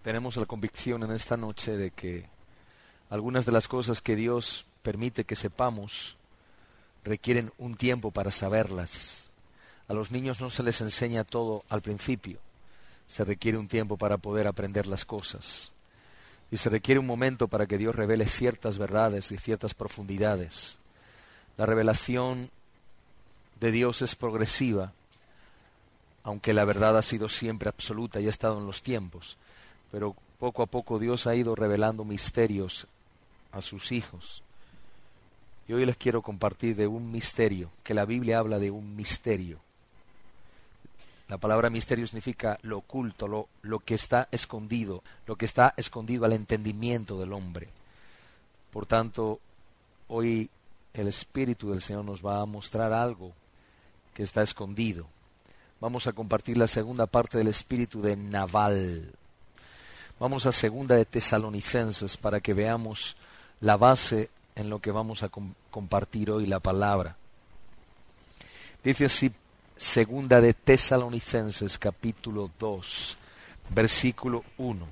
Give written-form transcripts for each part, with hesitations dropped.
tenemos la convicción en esta noche de que algunas de las cosas que Dios permite que sepamos requieren un tiempo para saberlas. A los niños no se les enseña todo al principio. Se requiere un tiempo para poder aprender las cosas. Y se requiere un momento para que Dios revele ciertas verdades y ciertas profundidades. La revelación de Dios es progresiva, aunque la verdad ha sido siempre absoluta y ha estado en los tiempos. Pero poco a poco Dios ha ido revelando misterios a sus hijos. Y hoy les quiero compartir de un misterio, que la Biblia habla de un misterio. La palabra misterio significa lo oculto, lo que está escondido, lo que está escondido al entendimiento del hombre. Por tanto, hoy el Espíritu del Señor nos va a mostrar algo que está escondido. Vamos a compartir la segunda parte del espíritu de Nabal. Vamos a segunda de Tesalonicenses para que veamos la base en lo que vamos a compartir hoy, la palabra. Dice así, segunda de Tesalonicenses, capítulo 2, versículo 1.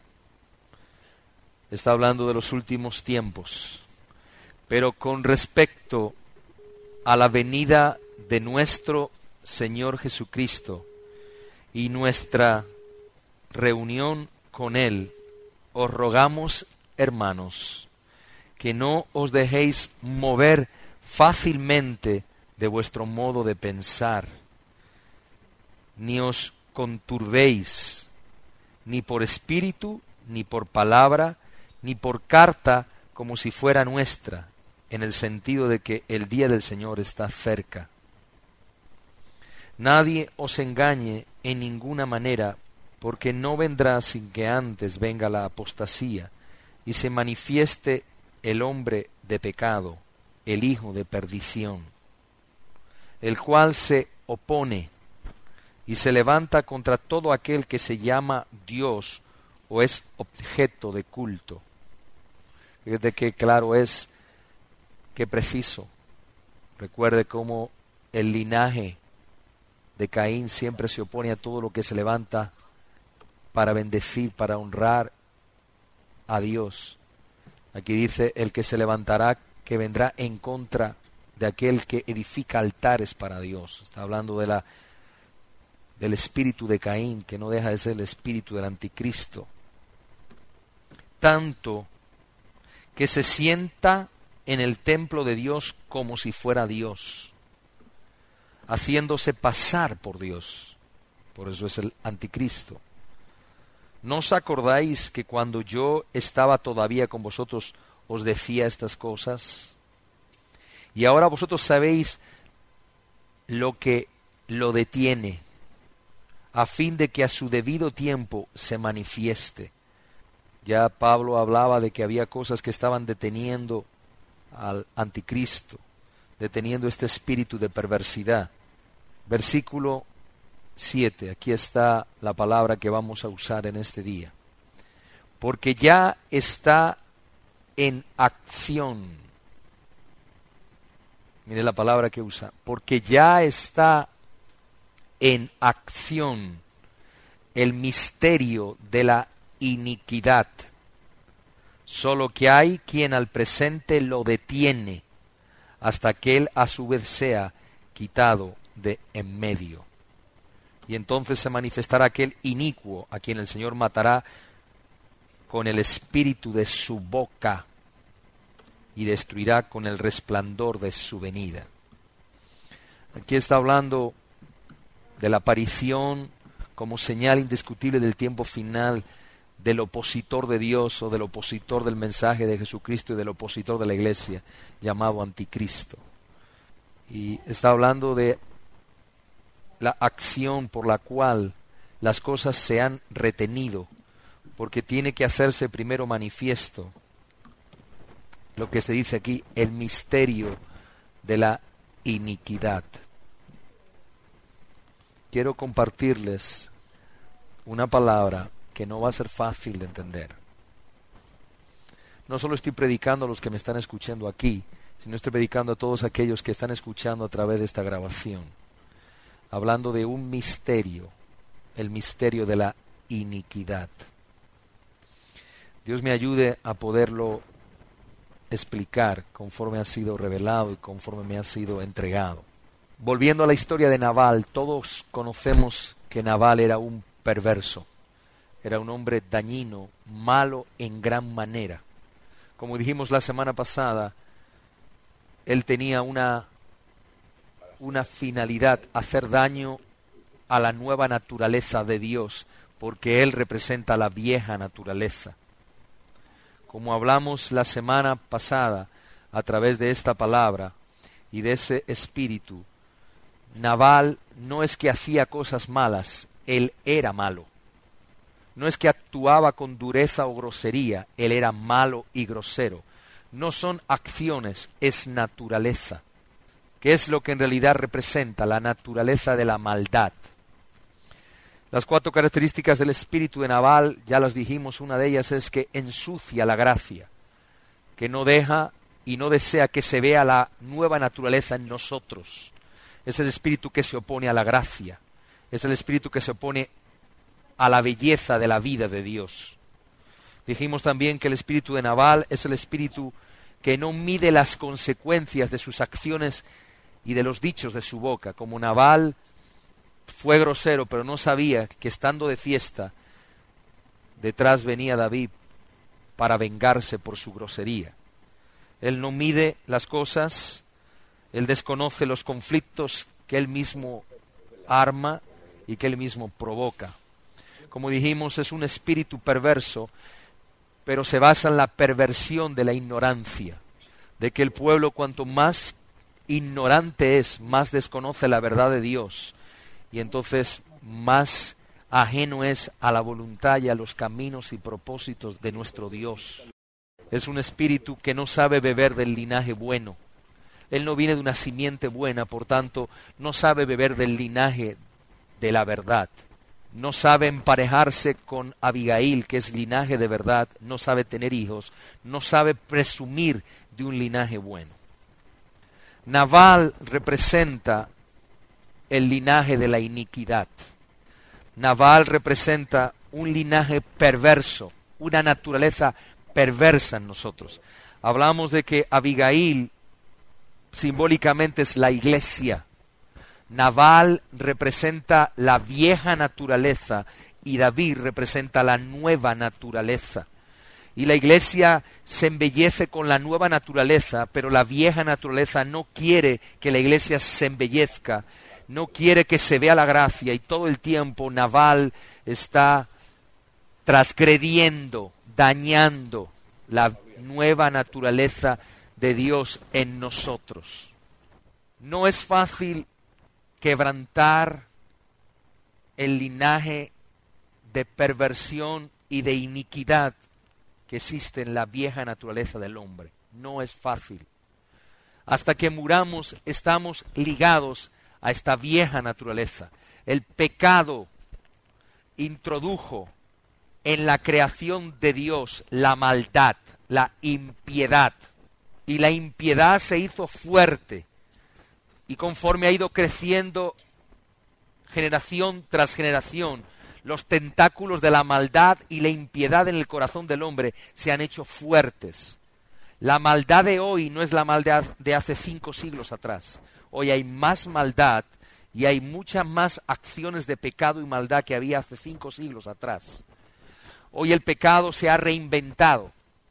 Está hablando de los últimos tiempos. Pero con respecto a la venida de nuestro Señor Jesucristo y nuestra reunión con Él, os rogamos, hermanos, que no os dejéis mover fácilmente de vuestro modo de pensar, ni os conturbéis, ni por espíritu, ni por palabra, ni por carta, como si fuera nuestra, en el sentido de que el día del Señor está cerca. Nadie os engañe en ninguna manera, porque no vendrá sin que antes venga la apostasía y se manifieste el hombre de pecado, el hijo de perdición, el cual se opone y se levanta contra todo aquel que se llama Dios o es objeto de culto. Fíjate qué claro es, qué preciso. Recuerde cómo el linaje de Caín siempre se opone a todo lo que se levanta para bendecir, para honrar a Dios. Aquí dice, el que se levantará, que vendrá en contra de aquel que edifica altares para Dios. Está hablando del espíritu de Caín, que no deja de ser el espíritu del anticristo. Tanto que se sienta en el templo de Dios como si fuera Dios, haciéndose pasar por Dios. Por eso es el anticristo. ¿No os acordáis que cuando yo estaba todavía con vosotros os decía estas cosas? Y ahora vosotros sabéis lo que lo detiene, a fin de que a su debido tiempo se manifieste. Ya Pablo hablaba de que había cosas que estaban deteniendo al anticristo, deteniendo este espíritu de perversidad. Versículo 7, aquí está la palabra que vamos a usar en este día. Porque ya está en acción. Mire la palabra que usa. Porque ya está en acción el misterio de la iniquidad. Solo que hay quien al presente lo detiene, hasta que él a su vez sea quitado de en medio. Y entonces se manifestará aquel inicuo a quien el Señor matará con el espíritu de su boca y destruirá con el resplandor de su venida. Aquí está hablando de la aparición como señal indiscutible del tiempo final del opositor de Dios o del opositor del mensaje de Jesucristo y del opositor de la iglesia llamado anticristo. Y está hablando de la acción por la cual las cosas se han retenido, porque tiene que hacerse primero manifiesto lo que se dice aquí, el misterio de la iniquidad. Quiero compartirles una palabra que no va a ser fácil de entender. No solo estoy predicando a los que me están escuchando aquí, sino estoy predicando a todos aquellos que están escuchando a través de esta grabación, hablando de un misterio, el misterio de la iniquidad. Dios me ayude a poderlo explicar conforme ha sido revelado y conforme me ha sido entregado. Volviendo a la historia de Nabal, todos conocemos que Nabal era un perverso, era un hombre dañino, malo en gran manera. Como dijimos la semana pasada, él tenía una finalidad, hacer daño a la nueva naturaleza de Dios, porque él representa la vieja naturaleza. Como hablamos la semana pasada a través de esta palabra y de ese espíritu, Nabal no es que hacía cosas malas, él era malo. No es que actuaba con dureza o grosería, él era malo y grosero. No son acciones, es naturaleza. ¿Qué es lo que en realidad representa? La naturaleza de la maldad. Las 4 características del espíritu de Nabal, ya las dijimos, una de ellas es que ensucia la gracia, que no deja y no desea que se vea la nueva naturaleza en nosotros. Es el espíritu que se opone a la gracia, es el espíritu que se opone a la belleza de la vida de Dios. Dijimos también que el espíritu de Nabal es el espíritu que no mide las consecuencias de sus acciones y de los dichos de su boca. Como Nabal fue grosero, pero no sabía que estando de fiesta, detrás venía David para vengarse por su grosería. Él no mide las cosas, él desconoce los conflictos que él mismo arma y que él mismo provoca. Como dijimos, es un espíritu perverso, pero se basa en la perversión de la ignorancia, de que el pueblo cuanto más ignorante es, más desconoce la verdad de Dios, y entonces más ajeno es a la voluntad y a los caminos y propósitos de nuestro Dios. Es un espíritu que no sabe beber del linaje bueno. Él no viene de una simiente buena, por tanto, no sabe beber del linaje de la verdad. No sabe emparejarse con Abigail, que es linaje de verdad, no sabe tener hijos, no sabe presumir de un linaje bueno. Nabal representa el linaje de la iniquidad. Nabal representa un linaje perverso, una naturaleza perversa en nosotros. Hablamos de que Abigail simbólicamente es la iglesia. Nabal representa la vieja naturaleza y David representa la nueva naturaleza. Y la iglesia se embellece con la nueva naturaleza, pero la vieja naturaleza no quiere que la iglesia se embellezca, no quiere que se vea la gracia, y todo el tiempo Nabal está transgrediendo, dañando la nueva naturaleza de Dios en nosotros. No es fácil quebrantar el linaje de perversión y de iniquidad que existe en la vieja naturaleza del hombre. No es fácil. Hasta que muramos estamos ligados a esta vieja naturaleza. El pecado introdujo en la creación de Dios la maldad, la impiedad. Y la impiedad se hizo fuerte. Y conforme ha ido creciendo generación tras generación, los tentáculos de la maldad y la impiedad en el corazón del hombre se han hecho fuertes. La maldad de hoy no es la maldad de hace 5 siglos atrás. Hoy hay más maldad y hay muchas más acciones de pecado y maldad que había hace 5 siglos atrás. Hoy el pecado se ha reinventado.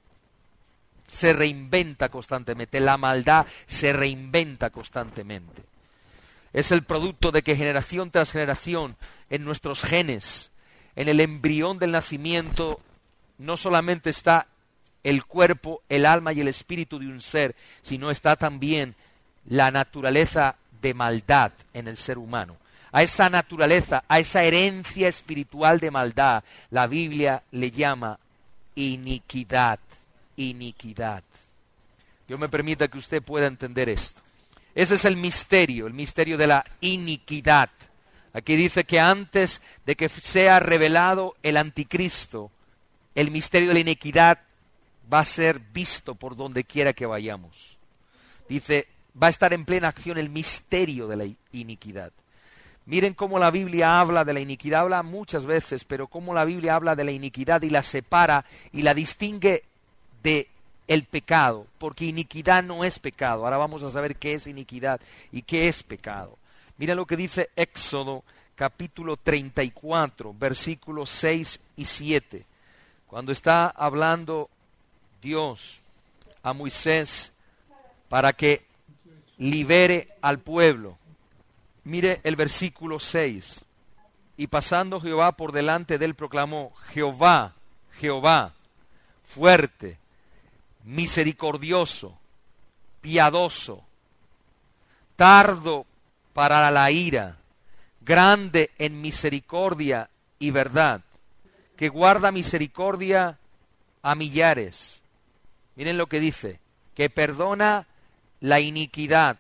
Se reinventa constantemente, la maldad se reinventa constantemente. Es el producto de que generación tras generación, en nuestros genes, en el embrión del nacimiento, no solamente está el cuerpo, el alma y el espíritu de un ser, sino está también la naturaleza de maldad en el ser humano. A esa naturaleza, a esa herencia espiritual de maldad, la Biblia le llama iniquidad. Iniquidad. Dios me permita que usted pueda entender esto. Ese es el misterio de la iniquidad. Aquí dice que antes de que sea revelado el anticristo, el misterio de la iniquidad va a ser visto por donde quiera que vayamos. Dice, va a estar en plena acción el misterio de la iniquidad. Miren cómo la Biblia habla de la iniquidad, habla muchas veces, pero cómo la Biblia habla de la iniquidad y la separa y la distingue de el pecado, porque iniquidad no es pecado. Ahora vamos a saber qué es iniquidad y qué es pecado. Miren lo que dice Éxodo capítulo 34, versículos 6 y 7. Cuando está hablando Dios a Moisés para que libere al pueblo. Mire el versículo 6. Y pasando Jehová por delante de él proclamó: Jehová, Jehová, fuerte, misericordioso, piadoso, tardo para la ira, grande en misericordia y verdad, que guarda misericordia a millares. Miren lo que dice: que perdona la iniquidad,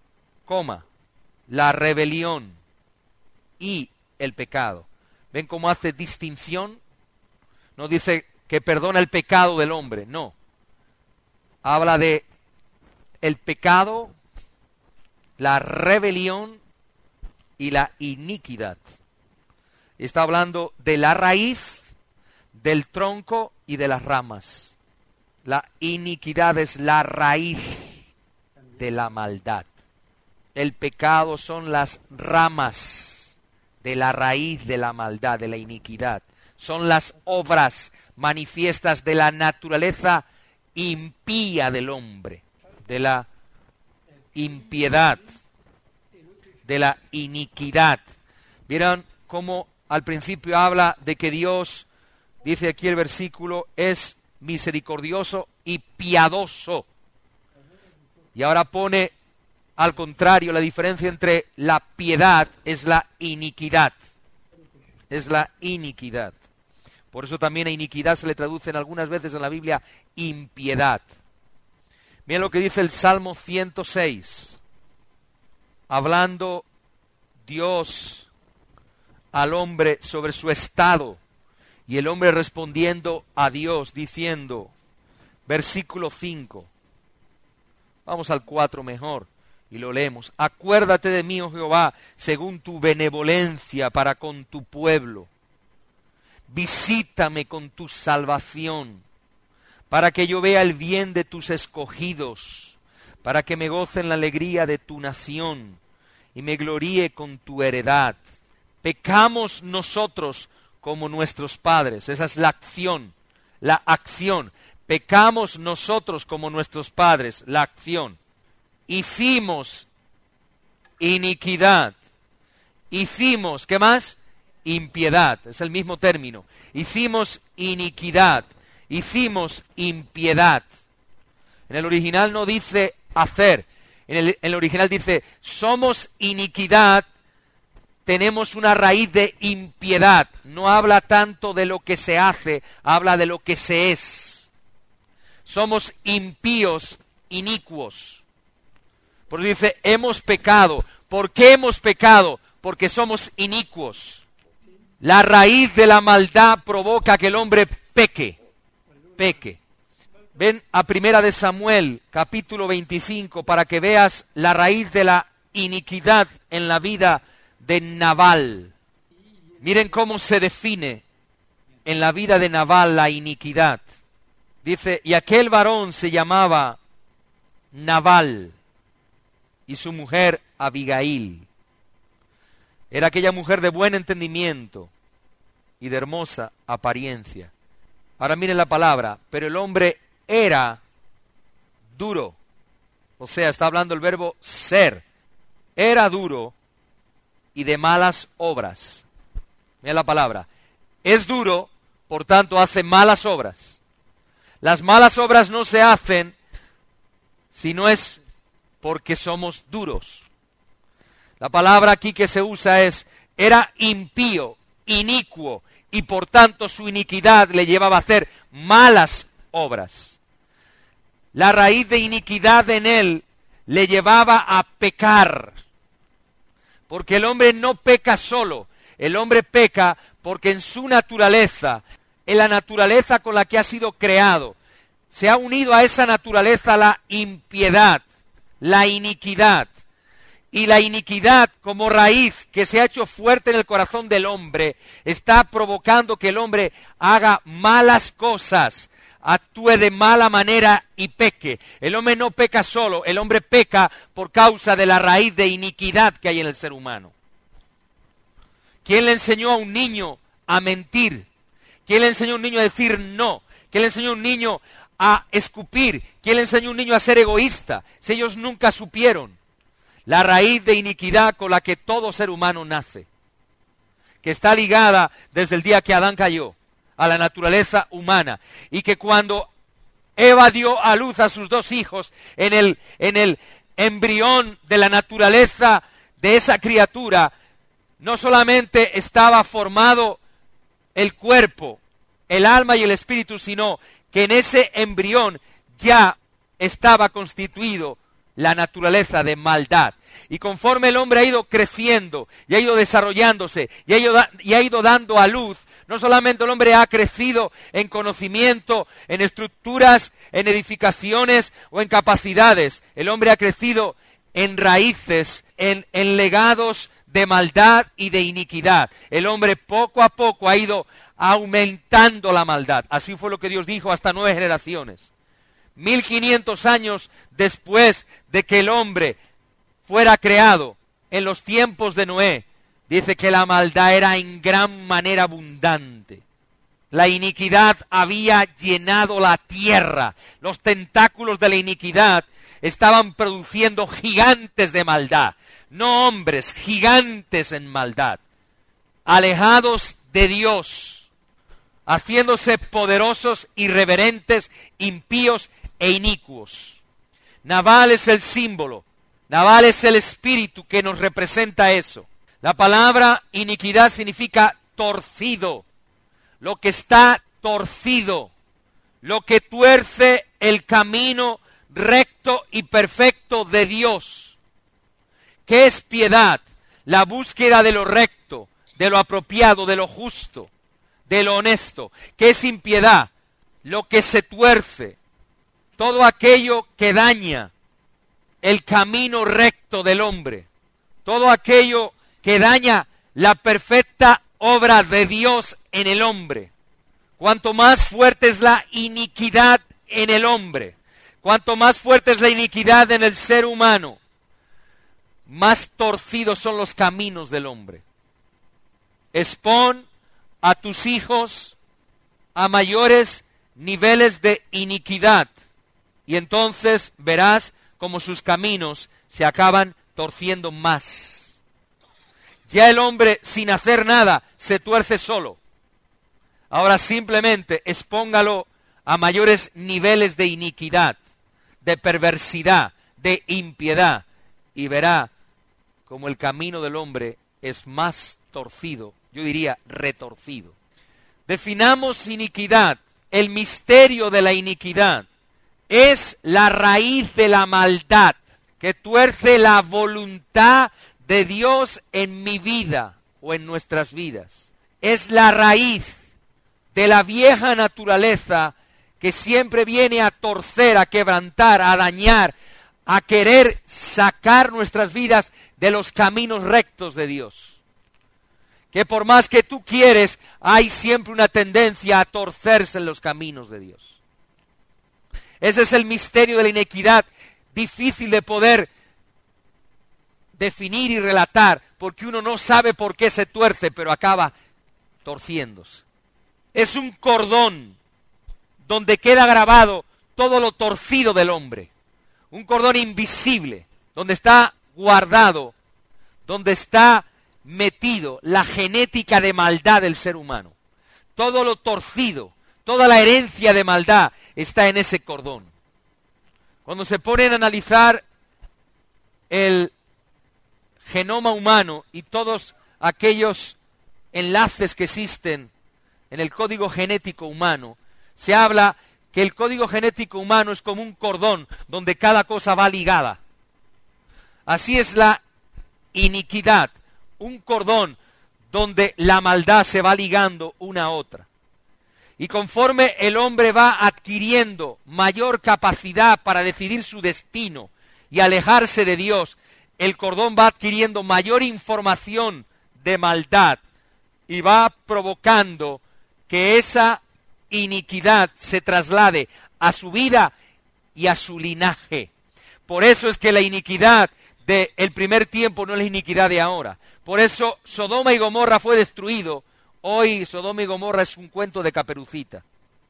la rebelión y el pecado. ¿Ven cómo hace distinción? No dice que perdona el pecado del hombre, no. Habla de el pecado, la rebelión y la iniquidad. Está hablando de la raíz, del tronco y de las ramas. La iniquidad es la raíz de la maldad. El pecado son las ramas de la raíz de la maldad, de la iniquidad. Son las obras manifiestas de la naturaleza impía del hombre, de la impiedad, de la iniquidad. ¿Vieron cómo al principio habla de que Dios, dice aquí el versículo, es misericordioso y piadoso? Y ahora pone al contrario, la diferencia entre la piedad es la iniquidad. Es la iniquidad. Por eso también a iniquidad se le traducen algunas veces en la Biblia impiedad. Miren lo que dice el Salmo 106. Hablando Dios al hombre sobre su estado, y el hombre respondiendo a Dios, diciendo, versículo 5. Vamos al 4 mejor. Y lo leemos: acuérdate de mí, oh Jehová, según tu benevolencia para con tu pueblo. Visítame con tu salvación, para que yo vea el bien de tus escogidos, para que me goce en la alegría de tu nación, y me gloríe con tu heredad. Pecamos nosotros como nuestros padres. Esa es la acción, la acción. Pecamos nosotros como nuestros padres, la acción. Hicimos iniquidad. Hicimos, ¿qué más? Impiedad. Es el mismo término. Hicimos iniquidad. Hicimos impiedad. En el original no dice hacer. En el original dice somos iniquidad. Tenemos una raíz de impiedad. No habla tanto de lo que se hace, habla de lo que se es. Somos impíos, inicuos. Por eso dice, hemos pecado. ¿Por qué hemos pecado? Porque somos inicuos. La raíz de la maldad provoca que el hombre peque. Ven a Primera de Samuel, capítulo 25, para que veas la raíz de la iniquidad en la vida de Nabal. Miren cómo se define en la vida de Nabal la iniquidad. Dice, y aquel varón se llamaba Nabal, y su mujer Abigail. Era aquella mujer de buen entendimiento y de hermosa apariencia. Ahora miren la palabra, pero el hombre era duro. O sea, está hablando el verbo ser. Era duro y de malas obras. Mira la palabra. Es duro, por tanto hace malas obras. Las malas obras no se hacen si no es porque somos duros. La palabra aquí que se usa es, era impío, inicuo, y por tanto su iniquidad le llevaba a hacer malas obras. La raíz de iniquidad en él le llevaba a pecar. Porque el hombre no peca solo, el hombre peca porque en su naturaleza, en la naturaleza con la que ha sido creado, se ha unido a esa naturaleza la impiedad, la iniquidad. Y la iniquidad como raíz que se ha hecho fuerte en el corazón del hombre está provocando que el hombre haga malas cosas, actúe de mala manera y peque. El hombre no peca solo, el hombre peca por causa de la raíz de iniquidad que hay en el ser humano. ¿Quién le enseñó a un niño a mentir? ¿Quién le enseñó a un niño a decir no? ¿Quién le enseñó a un niño a escupir? ¿Quién le enseñó a un niño a ser egoísta? Si ellos nunca supieron la raíz de iniquidad con la que todo ser humano nace, que está ligada desde el día que Adán cayó a la naturaleza humana, y que cuando Eva dio a luz a sus dos hijos en el embrión de la naturaleza de esa criatura, no solamente estaba formado el cuerpo, el alma y el espíritu, sino que en ese embrión ya estaba constituido la naturaleza de maldad. Y conforme el hombre ha ido creciendo y ha ido desarrollándose y ha ido dando a luz, no solamente el hombre ha crecido en conocimiento, en estructuras, en edificaciones o en capacidades, el hombre ha crecido en raíces, en legados de maldad y de iniquidad. El hombre poco a poco ha ido aumentando la maldad. Así fue lo que Dios dijo hasta 9 generaciones. 1500 años después de que el hombre fuera creado, en los tiempos de Noé, dice que la maldad era en gran manera abundante. La iniquidad había llenado la tierra. Los tentáculos de la iniquidad estaban produciendo gigantes de maldad. No hombres, gigantes en maldad. Alejados de Dios, haciéndose poderosos, irreverentes, impíos e inicuos. Nabal es el símbolo, Nabal es el espíritu que nos representa eso. La palabra iniquidad significa torcido, lo que está torcido, lo que tuerce el camino recto y perfecto de Dios. ¿Qué es piedad? La búsqueda de lo recto, de lo apropiado, de lo justo, de lo honesto. ¿Qué es impiedad? Lo que se tuerce, todo aquello que daña el camino recto del hombre, todo aquello que daña la perfecta obra de Dios en el hombre. Cuanto más fuerte es la iniquidad en el hombre, cuanto más fuerte es la iniquidad en el ser humano, más torcidos son los caminos del hombre. Expon a tus hijos a mayores niveles de iniquidad y entonces verás cómo sus caminos se acaban torciendo más. Ya el hombre sin hacer nada se tuerce solo. Ahora simplemente expóngalo a mayores niveles de iniquidad, de perversidad, de impiedad, y verá como el camino del hombre es más torcido, yo diría retorcido. Definamos iniquidad. El misterio de la iniquidad es la raíz de la maldad que tuerce la voluntad de Dios en mi vida o en nuestras vidas. Es la raíz de la vieja naturaleza que siempre viene a torcer, a quebrantar, a dañar, a querer sacar nuestras vidas de los caminos rectos de Dios. Que por más que tú quieres, hay siempre una tendencia a torcerse en los caminos de Dios. Ese es el misterio de la iniquidad, difícil de poder definir y relatar, porque uno no sabe por qué se tuerce, pero acaba torciéndose. Es un cordón donde queda grabado todo lo torcido del hombre. Un cordón invisible, donde está guardado, donde está metido la genética de maldad del ser humano. Todo lo torcido, toda la herencia de maldad está en ese cordón. Cuando se ponen a analizar el genoma humano y todos aquellos enlaces que existen en el código genético humano, se habla que el código genético humano es como un cordón donde cada cosa va ligada. Así es la iniquidad, un cordón donde la maldad se va ligando una a otra. Y conforme el hombre va adquiriendo mayor capacidad para decidir su destino y alejarse de Dios, el cordón va adquiriendo mayor información de maldad y va provocando que esa iniquidad se traslade a su vida y a su linaje. Por eso es que la iniquidad del primer tiempo no es la iniquidad de ahora. Por eso Sodoma y Gomorra fue destruido. Hoy Sodoma y Gomorra es un cuento de Caperucita.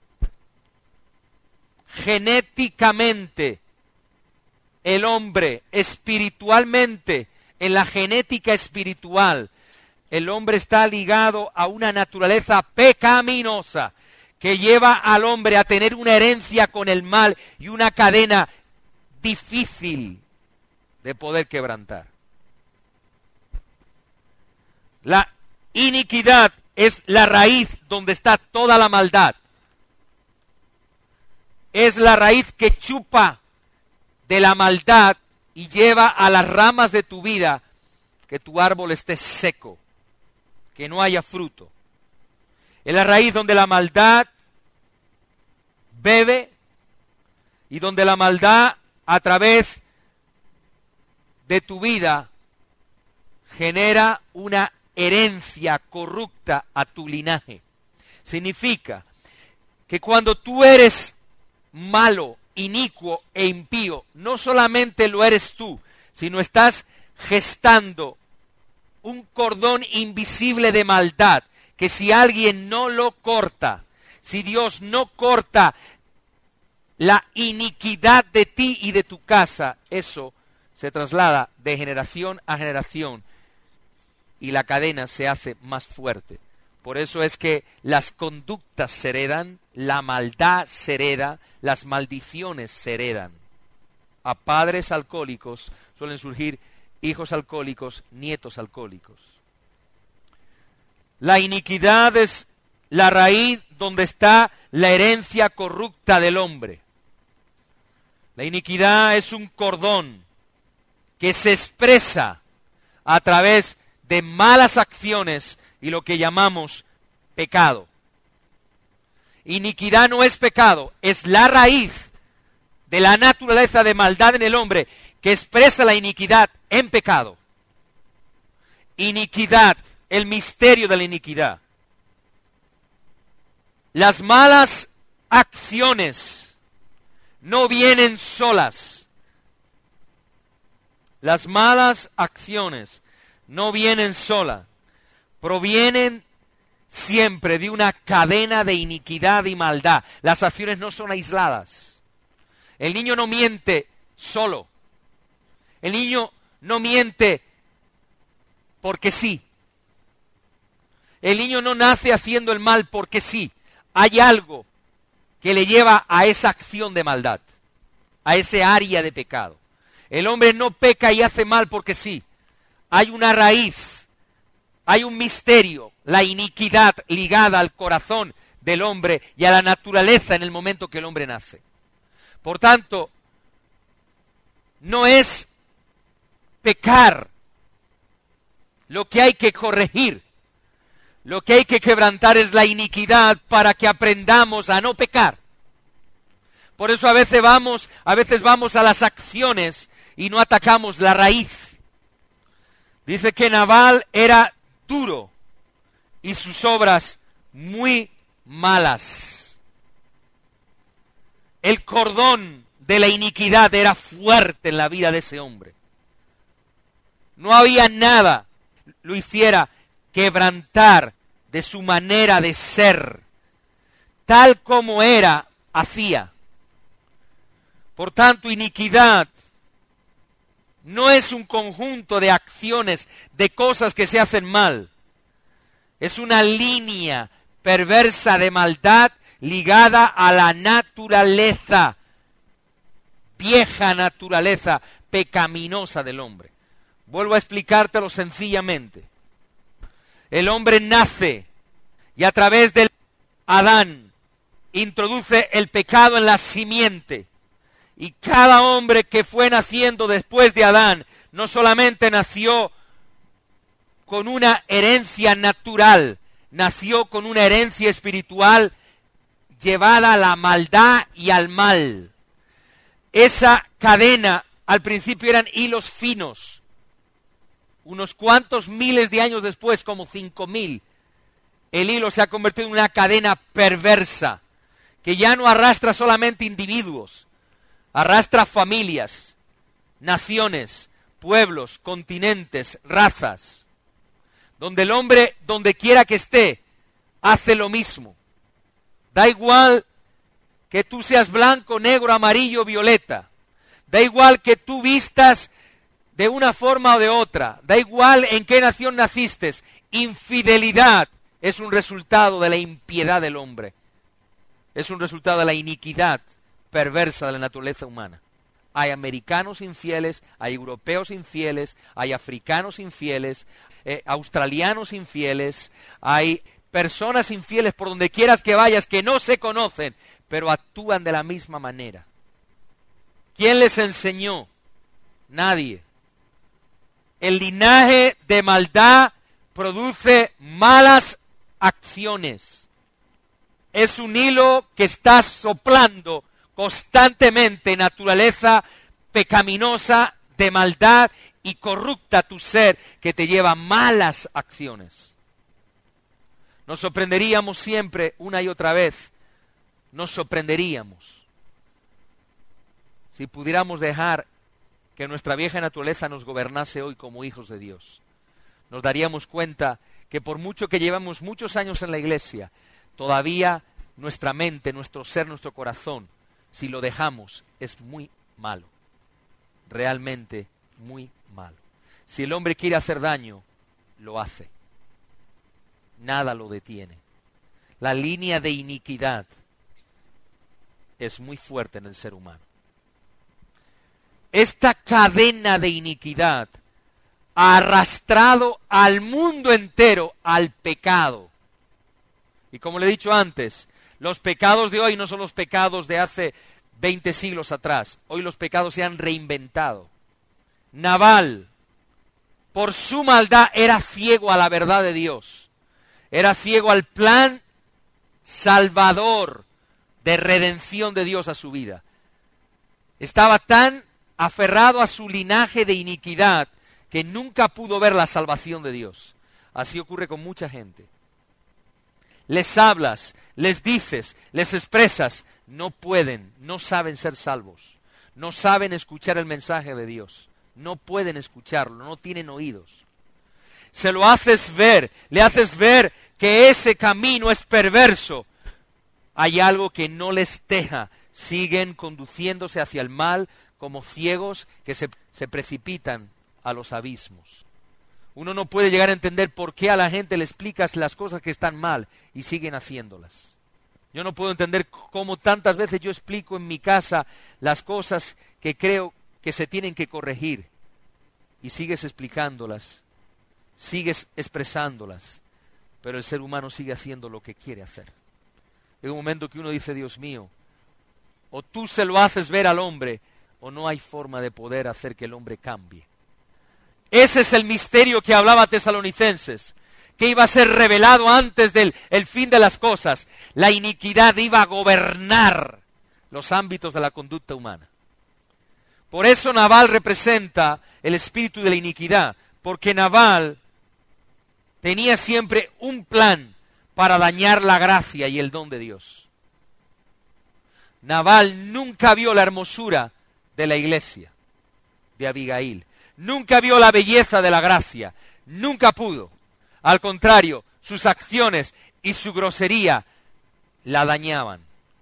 Genéticamente, el hombre, espiritualmente, en la genética espiritual, el hombre está ligado a una naturaleza pecaminosa que lleva al hombre a tener una herencia con el mal y una cadena difícil de poder quebrantar. La iniquidad es la raíz donde está toda la maldad. Es la raíz que chupa de la maldad y lleva a las ramas de tu vida que tu árbol esté seco, que no haya fruto. Es la raíz donde la maldad bebe y donde la maldad a través de tu vida genera una herencia corrupta a tu linaje. Significa que cuando tú eres malo, inicuo e impío, no solamente lo eres tú, sino estás gestando un cordón invisible de maldad, que si alguien no lo corta, si Dios no corta la iniquidad de ti y de tu casa, eso se traslada de generación a generación y la cadena se hace más fuerte. Por eso es que las conductas se heredan, la maldad se hereda, las maldiciones se heredan. A padres alcohólicos suelen surgir hijos alcohólicos, nietos alcohólicos. La iniquidad es la raíz donde está la herencia corrupta del hombre. La iniquidad es un cordón que se expresa a través de malas acciones y lo que llamamos pecado. Iniquidad no es pecado, es la raíz de la naturaleza de maldad en el hombre que expresa la iniquidad en pecado. Iniquidad, el misterio de la iniquidad. Las malas acciones no vienen solas. Las malas acciones no vienen solas. Provienen siempre de una cadena de iniquidad y maldad. Las acciones no son aisladas. El niño no miente solo. El niño no miente porque sí. El niño no nace haciendo el mal porque sí. Hay algo que le lleva a esa acción de maldad, a ese área de pecado. El hombre no peca y hace mal porque sí. Hay una raíz, hay un misterio, la iniquidad ligada al corazón del hombre y a la naturaleza en el momento que el hombre nace. Por tanto, no es pecar lo que hay que corregir. Lo que hay que quebrantar es la iniquidad para que aprendamos a no pecar. Por eso a veces vamos a las acciones y no atacamos la raíz. Dice que Nabal era duro y sus obras muy malas. El cordón de la iniquidad era fuerte en la vida de ese hombre. No había nada que lo hiciera quebrantar de su manera de ser. Tal como era, hacía. Por tanto, iniquidad no es un conjunto de acciones, de cosas que se hacen mal. Es una línea perversa de maldad ligada a la naturaleza, vieja naturaleza pecaminosa del hombre. Vuelvo a explicártelo sencillamente. El hombre nace y a través del Adán introduce el pecado en la simiente. Y cada hombre que fue naciendo después de Adán no solamente nació con una herencia natural, nació con una herencia espiritual llevada a la maldad y al mal. Esa cadena al principio eran hilos finos, Unos cuantos miles de años después, como 5.000, el hilo se ha convertido en una cadena perversa que ya no arrastra solamente individuos, arrastra familias, naciones, pueblos, continentes, razas, donde el hombre, donde quiera que esté, hace lo mismo. Da igual que tú seas blanco, negro, amarillo, violeta. Da igual que tú vistas de una forma o de otra. Da igual en qué nación naciste. Infidelidad es un resultado de la impiedad del hombre. Es un resultado de la iniquidad perversa de la naturaleza humana. Hay americanos infieles, hay europeos infieles, hay africanos infieles, australianos infieles, hay personas infieles por donde quieras que vayas que no se conocen, pero actúan de la misma manera. ¿Quién les enseñó? Nadie. El linaje de maldad produce malas acciones. Es un hilo que está soplando constantemente, naturaleza pecaminosa de maldad y corrupta tu ser, que te lleva a malas acciones. Nos sorprenderíamos siempre, una y otra vez, nos sorprenderíamos si pudiéramos dejar que nuestra vieja naturaleza nos gobernase hoy como hijos de Dios. Nos daríamos cuenta que por mucho que llevamos muchos años en la iglesia, todavía nuestra mente, nuestro ser, nuestro corazón, si lo dejamos, es muy malo. Realmente muy malo. Si el hombre quiere hacer daño, lo hace. Nada lo detiene. La línea de iniquidad es muy fuerte en el ser humano. Esta cadena de iniquidad ha arrastrado al mundo entero al pecado. Y como le he dicho antes, los pecados de hoy no son los pecados de hace 20 siglos atrás. Hoy los pecados se han reinventado. Nabal, por su maldad, era ciego a la verdad de Dios. Era ciego al plan salvador de redención de Dios a su vida. Estaba tan aferrado a su linaje de iniquidad que nunca pudo ver la salvación de Dios. Así ocurre con mucha gente. Les hablas, les dices, les expresas, no pueden, no saben ser salvos, no saben escuchar el mensaje de Dios, no pueden escucharlo, no tienen oídos. Se lo haces ver, le haces ver que ese camino es perverso. Hay algo que no les deja, siguen conduciéndose hacia el mal como ciegos que se precipitan a los abismos. Uno no puede llegar a entender por qué a la gente le explicas las cosas que están mal y siguen haciéndolas. Yo no puedo entender cómo tantas veces yo explico en mi casa las cosas que creo que se tienen que corregir y sigues explicándolas, sigues expresándolas, pero el ser humano sigue haciendo lo que quiere hacer. En un momento que uno dice, Dios mío, o tú se lo haces ver al hombre, o no hay forma de poder hacer que el hombre cambie. Ese es el misterio que hablaba Tesalonicenses, que iba a ser revelado antes del fin de las cosas. La iniquidad iba a gobernar los ámbitos de la conducta humana. Por eso Nabal representa el espíritu de la iniquidad, porque Nabal tenía siempre un plan para dañar la gracia y el don de Dios. Nabal nunca vio la hermosura de la iglesia, de Abigail. Nunca vio la belleza de la gracia, nunca pudo. Al contrario, sus acciones y su grosería la dañaban.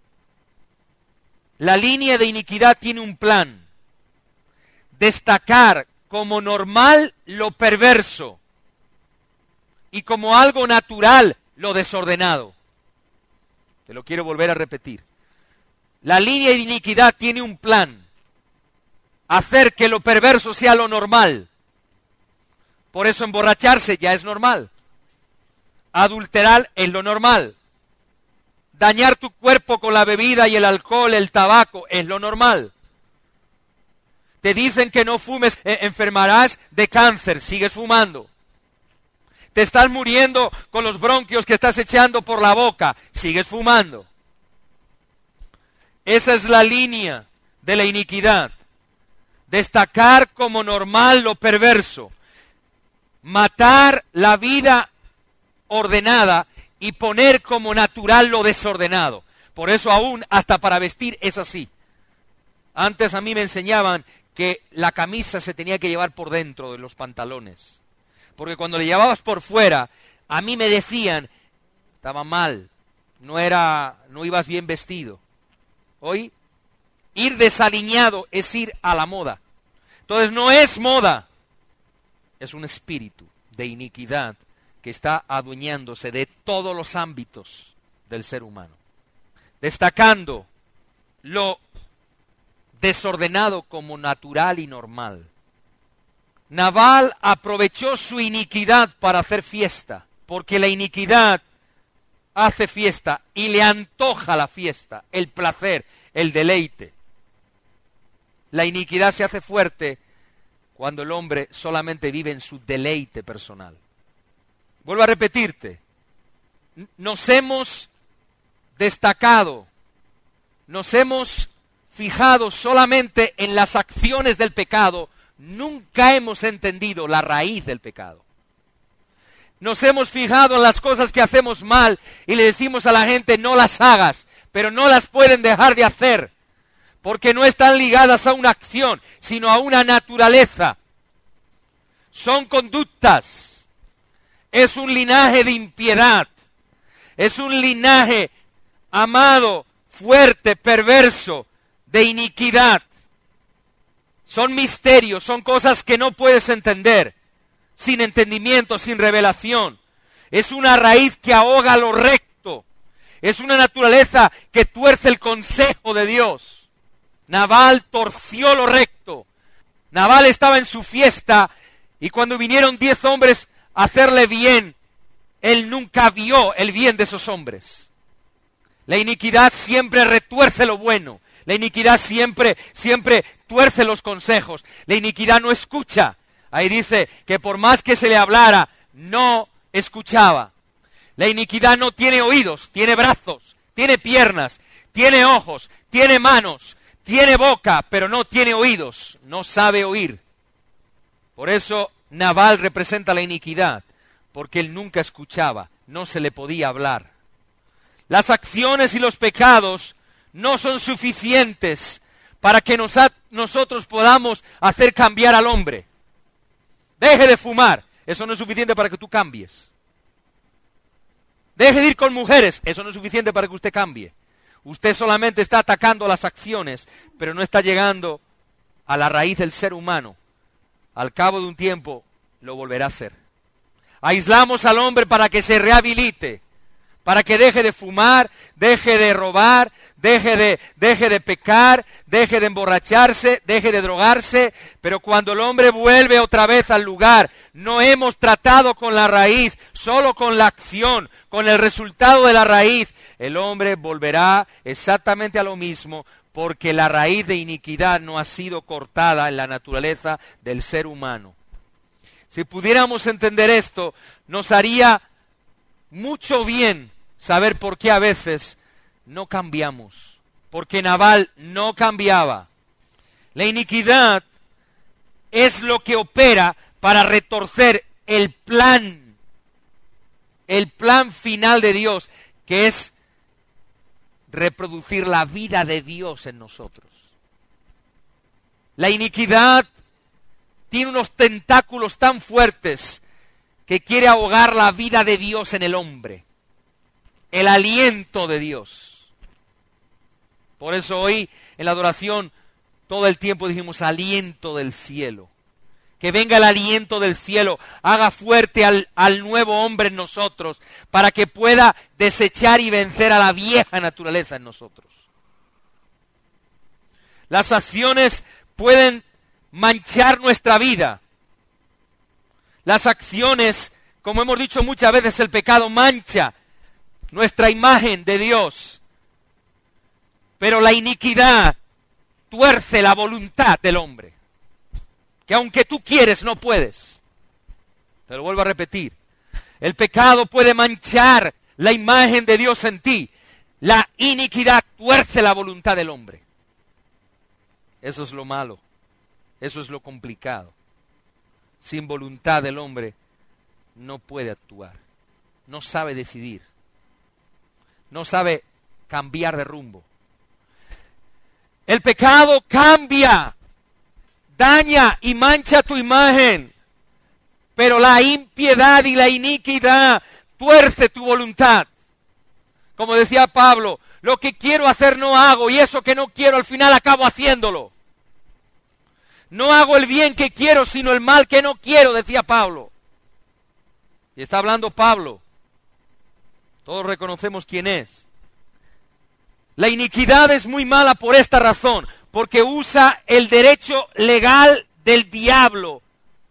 La línea de iniquidad tiene un plan: destacar como normal lo perverso y como algo natural lo desordenado. Te lo quiero volver a repetir. La línea de iniquidad tiene un plan: hacer que lo perverso sea lo normal. Por eso emborracharse ya es normal. Adulterar es lo normal. Dañar tu cuerpo con la bebida y el alcohol, el tabaco, es lo normal. Te dicen que no fumes, enfermarás de cáncer, sigues fumando. Te estás muriendo con los bronquios que estás echando por la boca, sigues fumando. Esa es la línea de la iniquidad. Destacar como normal lo perverso. matar la vida ordenada y poner como natural lo desordenado. Por eso aún hasta para vestir es así. Antes a mí me enseñaban que la camisa se tenía que llevar por dentro de los pantalones. Porque cuando le llevabas por fuera, a mí me decían, estaba mal, no ibas bien vestido. Hoy, ir desaliñado es ir a la moda. Entonces no es moda, es un espíritu de iniquidad que está adueñándose de todos los ámbitos del ser humano, destacando lo desordenado como natural y normal. Nabal aprovechó su iniquidad para hacer fiesta, porque la iniquidad hace fiesta y le antoja la fiesta, el placer, el deleite. La iniquidad se hace fuerte cuando el hombre solamente vive en su deleite personal. Vuelvo a repetirte, nos hemos destacado, nos hemos fijado solamente en las acciones del pecado, nunca hemos entendido la raíz del pecado. Nos hemos fijado en las cosas que hacemos mal y le decimos a la gente no las hagas, pero no las pueden dejar de hacer, porque no están ligadas a una acción, sino a una naturaleza. Son conductas, es un linaje de impiedad, es un linaje amado, fuerte, perverso, de iniquidad. Son misterios, son cosas que no puedes entender, sin entendimiento, sin revelación. Es una raíz que ahoga lo recto, es una naturaleza que tuerce el consejo de Dios. Nabal torció lo recto. Nabal estaba en su fiesta y cuando vinieron 10 hombres a hacerle bien, él nunca vio el bien de esos hombres. La iniquidad siempre retuerce lo bueno. La iniquidad siempre tuerce los consejos. La iniquidad no escucha. Ahí dice que por más que se le hablara, no escuchaba. La iniquidad no tiene oídos, tiene brazos, tiene piernas, tiene ojos, tiene manos, tiene boca, pero no tiene oídos, no sabe oír. Por eso Nabal representa la iniquidad, porque él nunca escuchaba, no se le podía hablar. Las acciones y los pecados no son suficientes para que nosotros podamos hacer cambiar al hombre. Deje de fumar, eso no es suficiente para que tú cambies. Deje de ir con mujeres, eso no es suficiente para que usted cambie. Usted solamente está atacando las acciones, pero no está llegando a la raíz del ser humano. Al cabo de un tiempo, lo volverá a hacer. Aislamos al hombre para que se rehabilite, para que deje de fumar, deje de robar, deje de pecar, deje de emborracharse, deje de drogarse, pero cuando el hombre vuelve otra vez al lugar, no hemos tratado con la raíz, solo con la acción, con el resultado de la raíz, el hombre volverá exactamente a lo mismo, porque la raíz de iniquidad no ha sido cortada en la naturaleza del ser humano. Si pudiéramos entender esto, nos haría mucho bien saber por qué a veces no cambiamos, porque Nabal no cambiaba. La iniquidad es lo que opera para retorcer el plan final de Dios, que es reproducir la vida de Dios en nosotros. La iniquidad tiene unos tentáculos tan fuertes que quiere ahogar la vida de Dios en el hombre, el aliento de Dios. Por eso hoy en la adoración todo el tiempo dijimos aliento del cielo. Que venga el aliento del cielo, haga fuerte al nuevo hombre en nosotros, para que pueda desechar y vencer a la vieja naturaleza en nosotros. Las acciones pueden manchar nuestra vida. Las acciones, como hemos dicho muchas veces, el pecado mancha nuestra imagen de Dios. Pero la iniquidad tuerce la voluntad del hombre. Que aunque tú quieres, no puedes. Te lo vuelvo a repetir. El pecado puede manchar la imagen de Dios en ti. La iniquidad tuerce la voluntad del hombre. Eso es lo malo. Eso es lo complicado. Sin voluntad del hombre no puede actuar, no sabe decidir, no sabe cambiar de rumbo. El pecado cambia, daña y mancha tu imagen, pero la impiedad y la iniquidad tuerce tu voluntad. Como decía Pablo, lo que quiero hacer no hago, y eso que no quiero al final acabo haciéndolo. No hago el bien que quiero, sino el mal que no quiero, decía Pablo. Y está hablando Pablo. Todos reconocemos quién es. La iniquidad es muy mala por esta razón, porque usa el derecho legal del diablo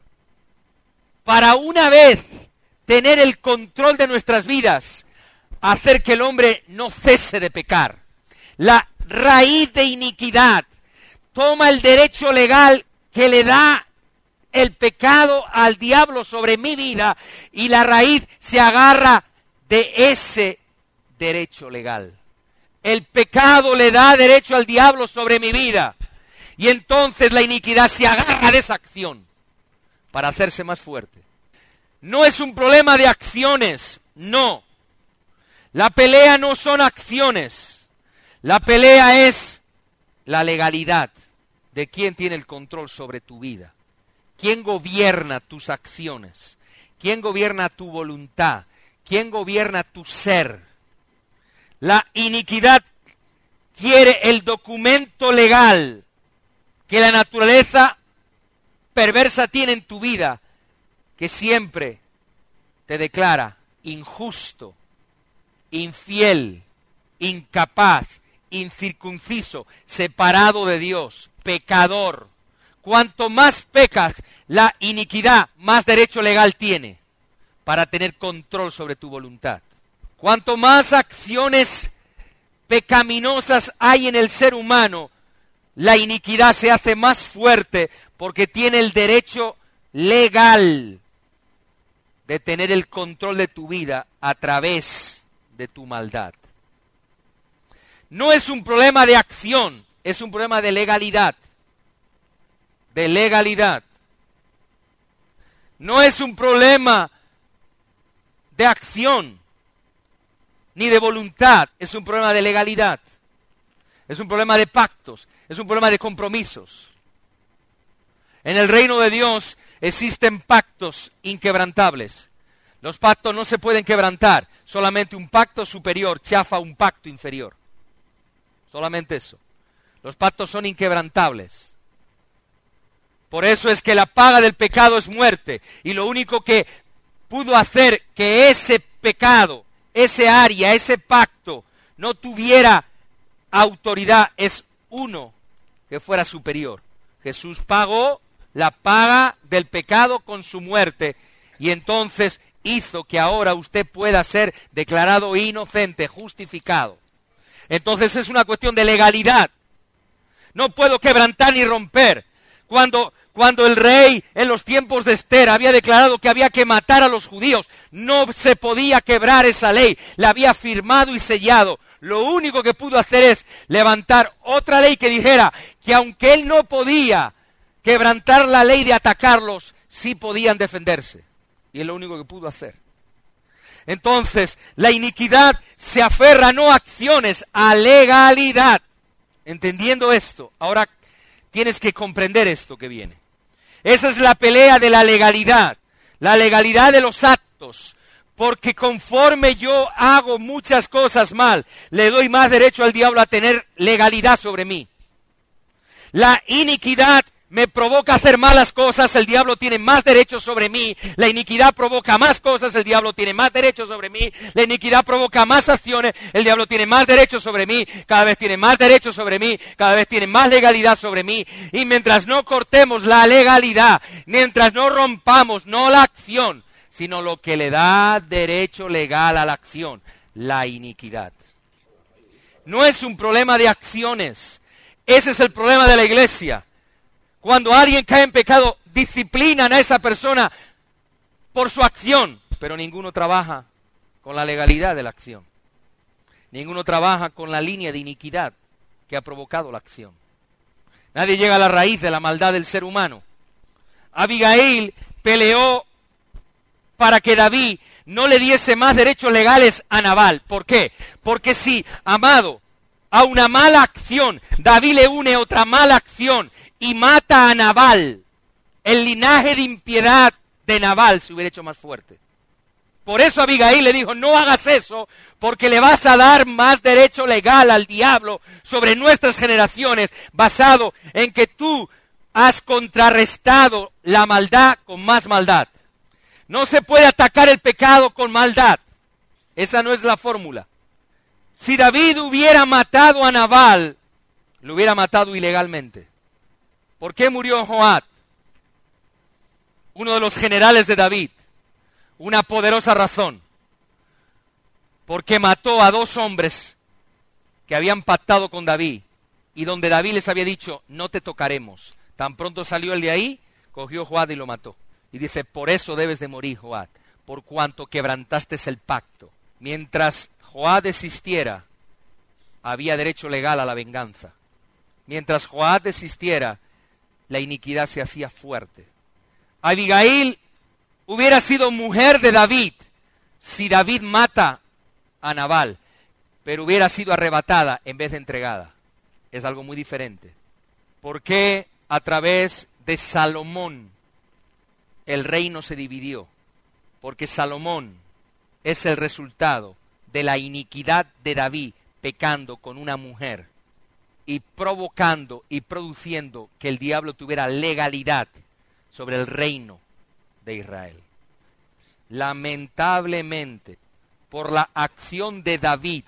para una vez tener el control de nuestras vidas, hacer que el hombre no cese de pecar. La raíz de iniquidad toma el derecho legal que le da el pecado al diablo sobre mi vida y la raíz se agarra de ese derecho legal. El pecado le da derecho al diablo sobre mi vida y entonces la iniquidad se agarra de esa acción para hacerse más fuerte. No es un problema de acciones, no. La pelea no son acciones, la pelea es la legalidad de quién tiene el control sobre tu vida, quién gobierna tus acciones, quién gobierna tu voluntad, quién gobierna tu ser. La iniquidad quiere el documento legal que la naturaleza perversa tiene en tu vida, que siempre te declara injusto, infiel, incapaz, incircunciso, separado de Dios, pecador. Cuanto más pecas, la iniquidad más derecho legal tiene para tener control sobre tu voluntad. Cuanto más acciones pecaminosas hay en el ser humano, la iniquidad se hace más fuerte porque tiene el derecho legal de tener el control de tu vida a través de tu maldad. No es un problema de acción, es un problema de legalidad. De legalidad. No es un problema de acción, ni de voluntad, es un problema de legalidad. Es un problema de pactos, es un problema de compromisos. En el reino de Dios existen pactos inquebrantables. Los pactos no se pueden quebrantar, solamente un pacto superior chafa un pacto inferior. Solamente eso. Los pactos son inquebrantables. Por eso es que la paga del pecado es muerte. Y lo único que pudo hacer que ese pecado, ese área, ese pacto, no tuviera autoridad es uno que fuera superior. Jesús pagó la paga del pecado con su muerte y entonces hizo que ahora usted pueda ser declarado inocente, justificado. Entonces es una cuestión de legalidad. No puedo quebrantar ni romper. Cuando el rey en los tiempos de Esther había declarado que había que matar a los judíos, no se podía quebrar esa ley, la había firmado y sellado. Lo único que pudo hacer es levantar otra ley que dijera que aunque él no podía quebrantar la ley de atacarlos, sí podían defenderse. Y es lo único que pudo hacer. Entonces, la iniquidad se aferra no a acciones, a legalidad. Entendiendo esto, ahora tienes que comprender esto que viene. Esa es la pelea de la legalidad de los actos, porque conforme yo hago muchas cosas mal, le doy más derecho al diablo a tener legalidad sobre mí. La iniquidad me provoca hacer malas cosas, el diablo tiene más derechos sobre mí. La iniquidad provoca más cosas, el diablo tiene más derechos sobre mí. La iniquidad provoca más acciones, el diablo tiene más derechos sobre mí. Cada vez tiene más derechos sobre mí, cada vez tiene más legalidad sobre mí. Y mientras no cortemos la legalidad, mientras no rompamos, no la acción, sino lo que le da derecho legal a la acción, la iniquidad. No es un problema de acciones, ese es el problema de la iglesia. Cuando alguien cae en pecado, disciplinan a esa persona por su acción, pero ninguno trabaja con la legalidad de la acción. Ninguno trabaja con la línea de iniquidad que ha provocado la acción. Nadie llega a la raíz de la maldad del ser humano. Abigail peleó para que David no le diese más derechos legales a Nabal. ¿Por qué? Porque si, amado, a una mala acción David le une otra mala acción y mata a Nabal, el linaje de impiedad de Nabal se hubiera hecho más fuerte. Por eso Abigail le dijo, no hagas eso, porque le vas a dar más derecho legal al diablo sobre nuestras generaciones, basado en que tú has contrarrestado la maldad con más maldad. No se puede atacar el pecado con maldad. Esa no es la fórmula. Si David hubiera matado a Nabal, lo hubiera matado ilegalmente. ¿Por qué murió Joab, uno de los generales de David? Una poderosa razón. Porque mató a 2 hombres que habían pactado con David y donde David les había dicho, no te tocaremos. Tan pronto salió él de ahí, cogió Joab y lo mató. Y dice, por eso debes de morir, Joab, por cuanto quebrantaste el pacto. Mientras Joab existiera, había derecho legal a la venganza. Mientras Joab existiera, la iniquidad se hacía fuerte. Abigail hubiera sido mujer de David si David mata a Nabal, pero hubiera sido arrebatada en vez de entregada. Es algo muy diferente. ¿Por qué a través de Salomón el reino se dividió? Porque Salomón es el resultado de la iniquidad de David pecando con una mujer y provocando y produciendo que el diablo tuviera legalidad sobre el reino de Israel. Lamentablemente, por la acción de David,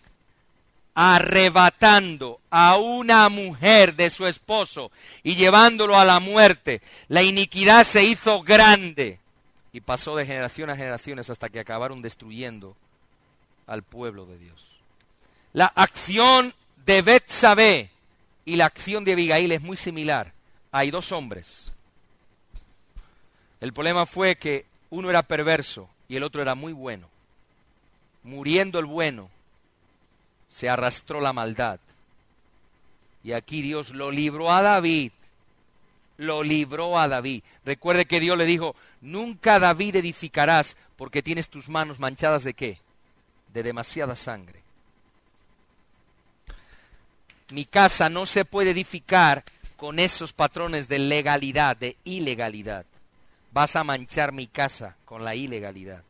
arrebatando a una mujer de su esposo y llevándolo a la muerte, la iniquidad se hizo grande y pasó de generación a generaciones hasta que acabaron destruyendo al pueblo de Dios. La acción de Betsabé y la acción de Abigail es muy similar. Hay 2 hombres. El problema fue que uno era perverso y el otro era muy bueno. Muriendo el bueno, se arrastró la maldad. Y aquí Dios lo libró a David. Lo libró a David. Recuerde que Dios le dijo, nunca David edificarás porque tienes tus manos manchadas ¿de qué? De demasiada sangre. Mi casa no se puede edificar con esos patrones de legalidad, de ilegalidad. Vas a manchar mi casa con la ilegalidad.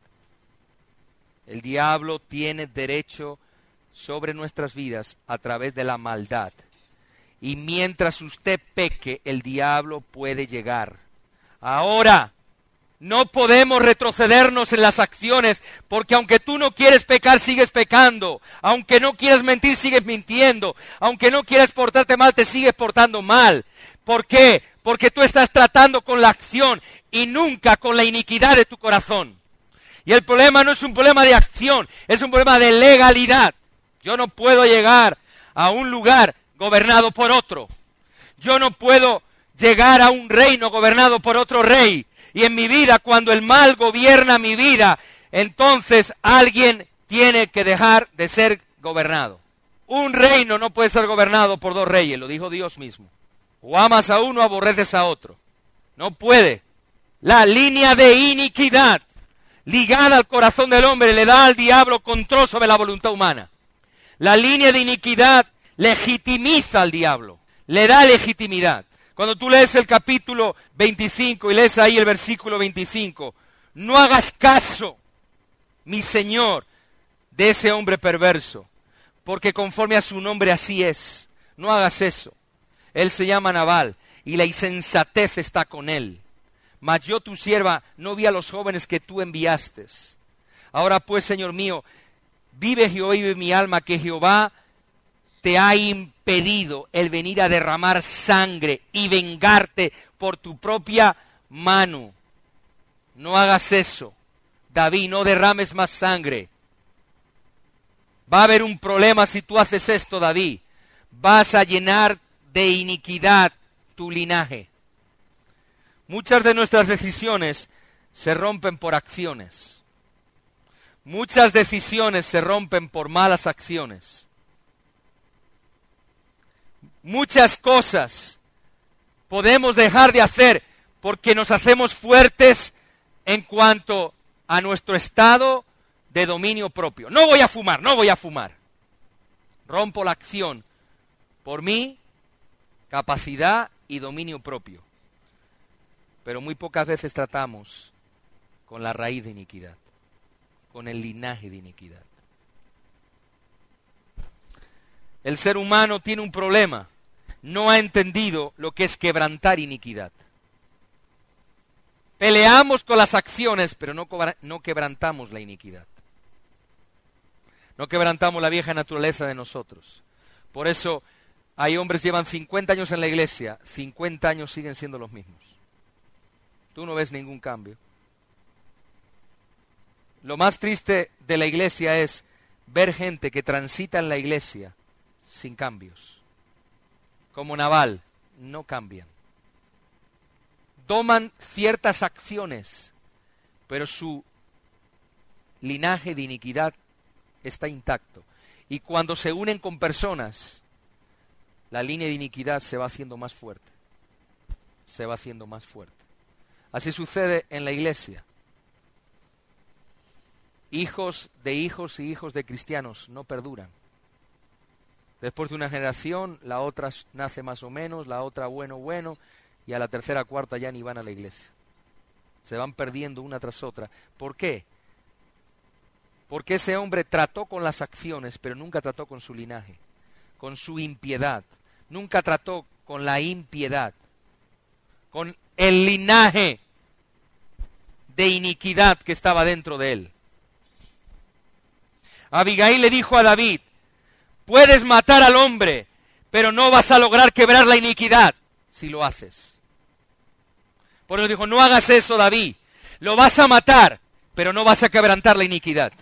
El diablo tiene derecho sobre nuestras vidas a través de la maldad. Y mientras usted peque, el diablo puede llegar. Ahora, no podemos retrocedernos en las acciones, porque aunque tú no quieres pecar, sigues pecando. Aunque no quieres mentir, sigues mintiendo. Aunque no quieres portarte mal, te sigues portando mal. ¿Por qué? Porque tú estás tratando con la acción y nunca con la iniquidad de tu corazón. Y el problema no es un problema de acción, es un problema de legalidad. Yo no puedo llegar a un lugar gobernado por otro. Yo no puedo llegar a un reino gobernado por otro rey. Y en mi vida, cuando el mal gobierna mi vida, entonces alguien tiene que dejar de ser gobernado. Un reino no puede ser gobernado por 2 reyes, lo dijo Dios mismo. O amas a uno o aborreces a otro. No puede. La línea de iniquidad ligada al corazón del hombre le da al diablo control sobre la voluntad humana. La línea de iniquidad legitimiza al diablo, le da legitimidad. Cuando tú lees el capítulo 25 y lees ahí el versículo 25, no hagas caso, mi Señor, de ese hombre perverso, porque conforme a su nombre así es. No hagas eso. Él se llama Nabal y la insensatez está con él. Mas yo, tu sierva, no vi a los jóvenes que tú enviaste. Ahora pues, Señor mío, vive Jehová y vive mi alma, que Jehová te ha impedido el venir a derramar sangre y vengarte por tu propia mano. No hagas eso, David, no derrames más sangre. Va a haber un problema si tú haces esto, David. Vas a llenar de iniquidad tu linaje. Muchas de nuestras decisiones se rompen por acciones. Muchas decisiones se rompen por malas acciones. Muchas cosas podemos dejar de hacer porque nos hacemos fuertes en cuanto a nuestro estado de dominio propio. No voy a fumar, no voy a fumar. Rompo la acción por mi capacidad y dominio propio. Pero muy pocas veces tratamos con la raíz de iniquidad, con el linaje de iniquidad. El ser humano tiene un problema. No ha entendido lo que es quebrantar iniquidad. Peleamos con las acciones, pero no quebrantamos la iniquidad. No quebrantamos la vieja naturaleza de nosotros. Por eso hay hombres que llevan 50 años en la iglesia, 50 años siguen siendo los mismos. Tú no ves ningún cambio. Lo más triste de la iglesia es ver gente que transita en la iglesia sin cambios. Como Nabal, no cambian. Toman ciertas acciones, pero su linaje de iniquidad está intacto. Y cuando se unen con personas, la línea de iniquidad se va haciendo más fuerte. Se va haciendo más fuerte. Así sucede en la iglesia. Hijos y hijos de cristianos no perduran. Después de una generación, la otra nace más o menos, la otra bueno, y a la tercera, cuarta ya ni van a la iglesia. Se van perdiendo una tras otra. ¿Por qué? Porque ese hombre trató con las acciones, pero nunca trató con su linaje, con su impiedad. Nunca trató con la impiedad, con el linaje de iniquidad que estaba dentro de él. Abigail le dijo a David: puedes matar al hombre, pero no vas a lograr quebrar la iniquidad si lo haces. Por eso dijo: no hagas eso, David. Lo vas a matar, pero no vas a quebrantar la iniquidad.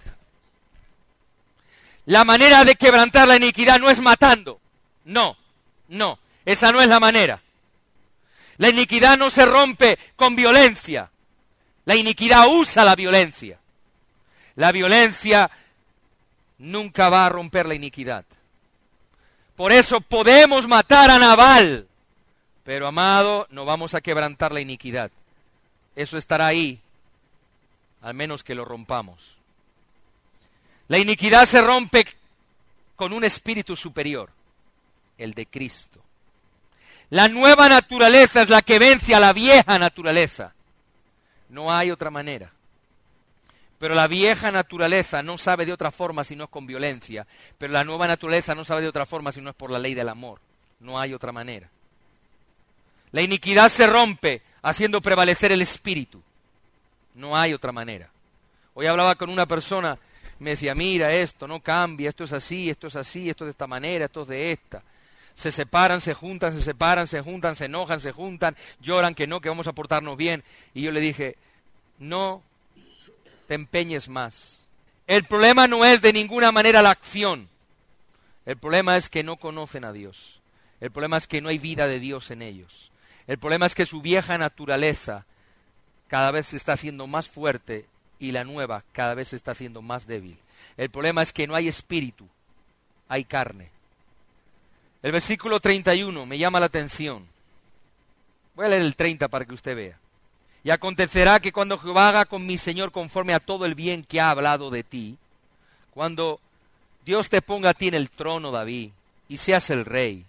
La manera de quebrantar la iniquidad no es matando. No, esa no es la manera. La iniquidad no se rompe con violencia. La iniquidad usa la violencia. La violencia nunca va a romper la iniquidad. Por eso podemos matar a Nabal, pero amado, no vamos a quebrantar la iniquidad. Eso estará ahí, al menos que lo rompamos. La iniquidad se rompe con un espíritu superior, el de Cristo. La nueva naturaleza es la que vence a la vieja naturaleza. No hay otra manera. Pero la vieja naturaleza no sabe de otra forma si no es con violencia. Pero la nueva naturaleza no sabe de otra forma si no es por la ley del amor. No hay otra manera. La iniquidad se rompe haciendo prevalecer el espíritu. No hay otra manera. Hoy hablaba con una persona, me decía: mira, esto no cambia, esto es así, esto es así, esto es de esta manera, esto es de esta. Se separan, se juntan, se separan, se juntan, se enojan, se juntan, lloran que no, que vamos a portarnos bien. Y yo le dije: no te empeñes más. El problema no es de ninguna manera la acción. El problema es que no conocen a Dios. El problema es que no hay vida de Dios en ellos. El problema es que su vieja naturaleza cada vez se está haciendo más fuerte y la nueva cada vez se está haciendo más débil. El problema es que no hay espíritu, hay carne. El versículo 31 me llama la atención. Voy a leer el 30 para que usted vea. Y acontecerá que cuando Jehová haga con mi Señor conforme a todo el bien que ha hablado de ti, cuando Dios te ponga a ti en el trono, David, y seas el rey,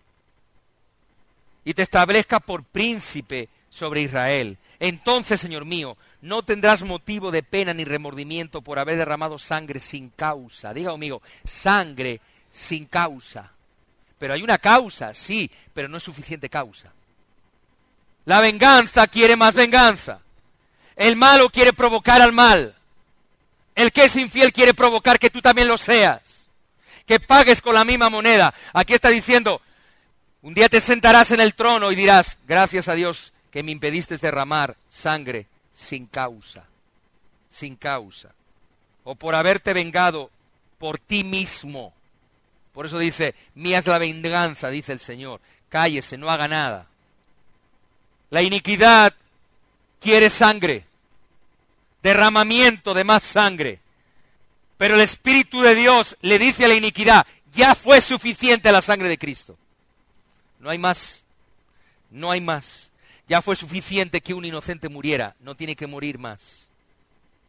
y te establezca por príncipe sobre Israel, entonces, Señor mío, no tendrás motivo de pena ni remordimiento por haber derramado sangre sin causa. Diga conmigo: sangre sin causa. Pero hay una causa, sí, pero no es suficiente causa. La venganza quiere más venganza. El malo quiere provocar al mal. El que es infiel quiere provocar que tú también lo seas. Que pagues con la misma moneda. Aquí está diciendo: un día te sentarás en el trono y dirás: gracias a Dios que me impediste derramar sangre sin causa. Sin causa. O por haberte vengado por ti mismo. Por eso dice: mía es la venganza, dice el Señor. Cállese, no haga nada. La iniquidad quiere sangre, derramamiento de más sangre. Pero el Espíritu de Dios le dice a la iniquidad: ya fue suficiente la sangre de Cristo. No hay más, no hay más. Ya fue suficiente que un inocente muriera, no tiene que morir más.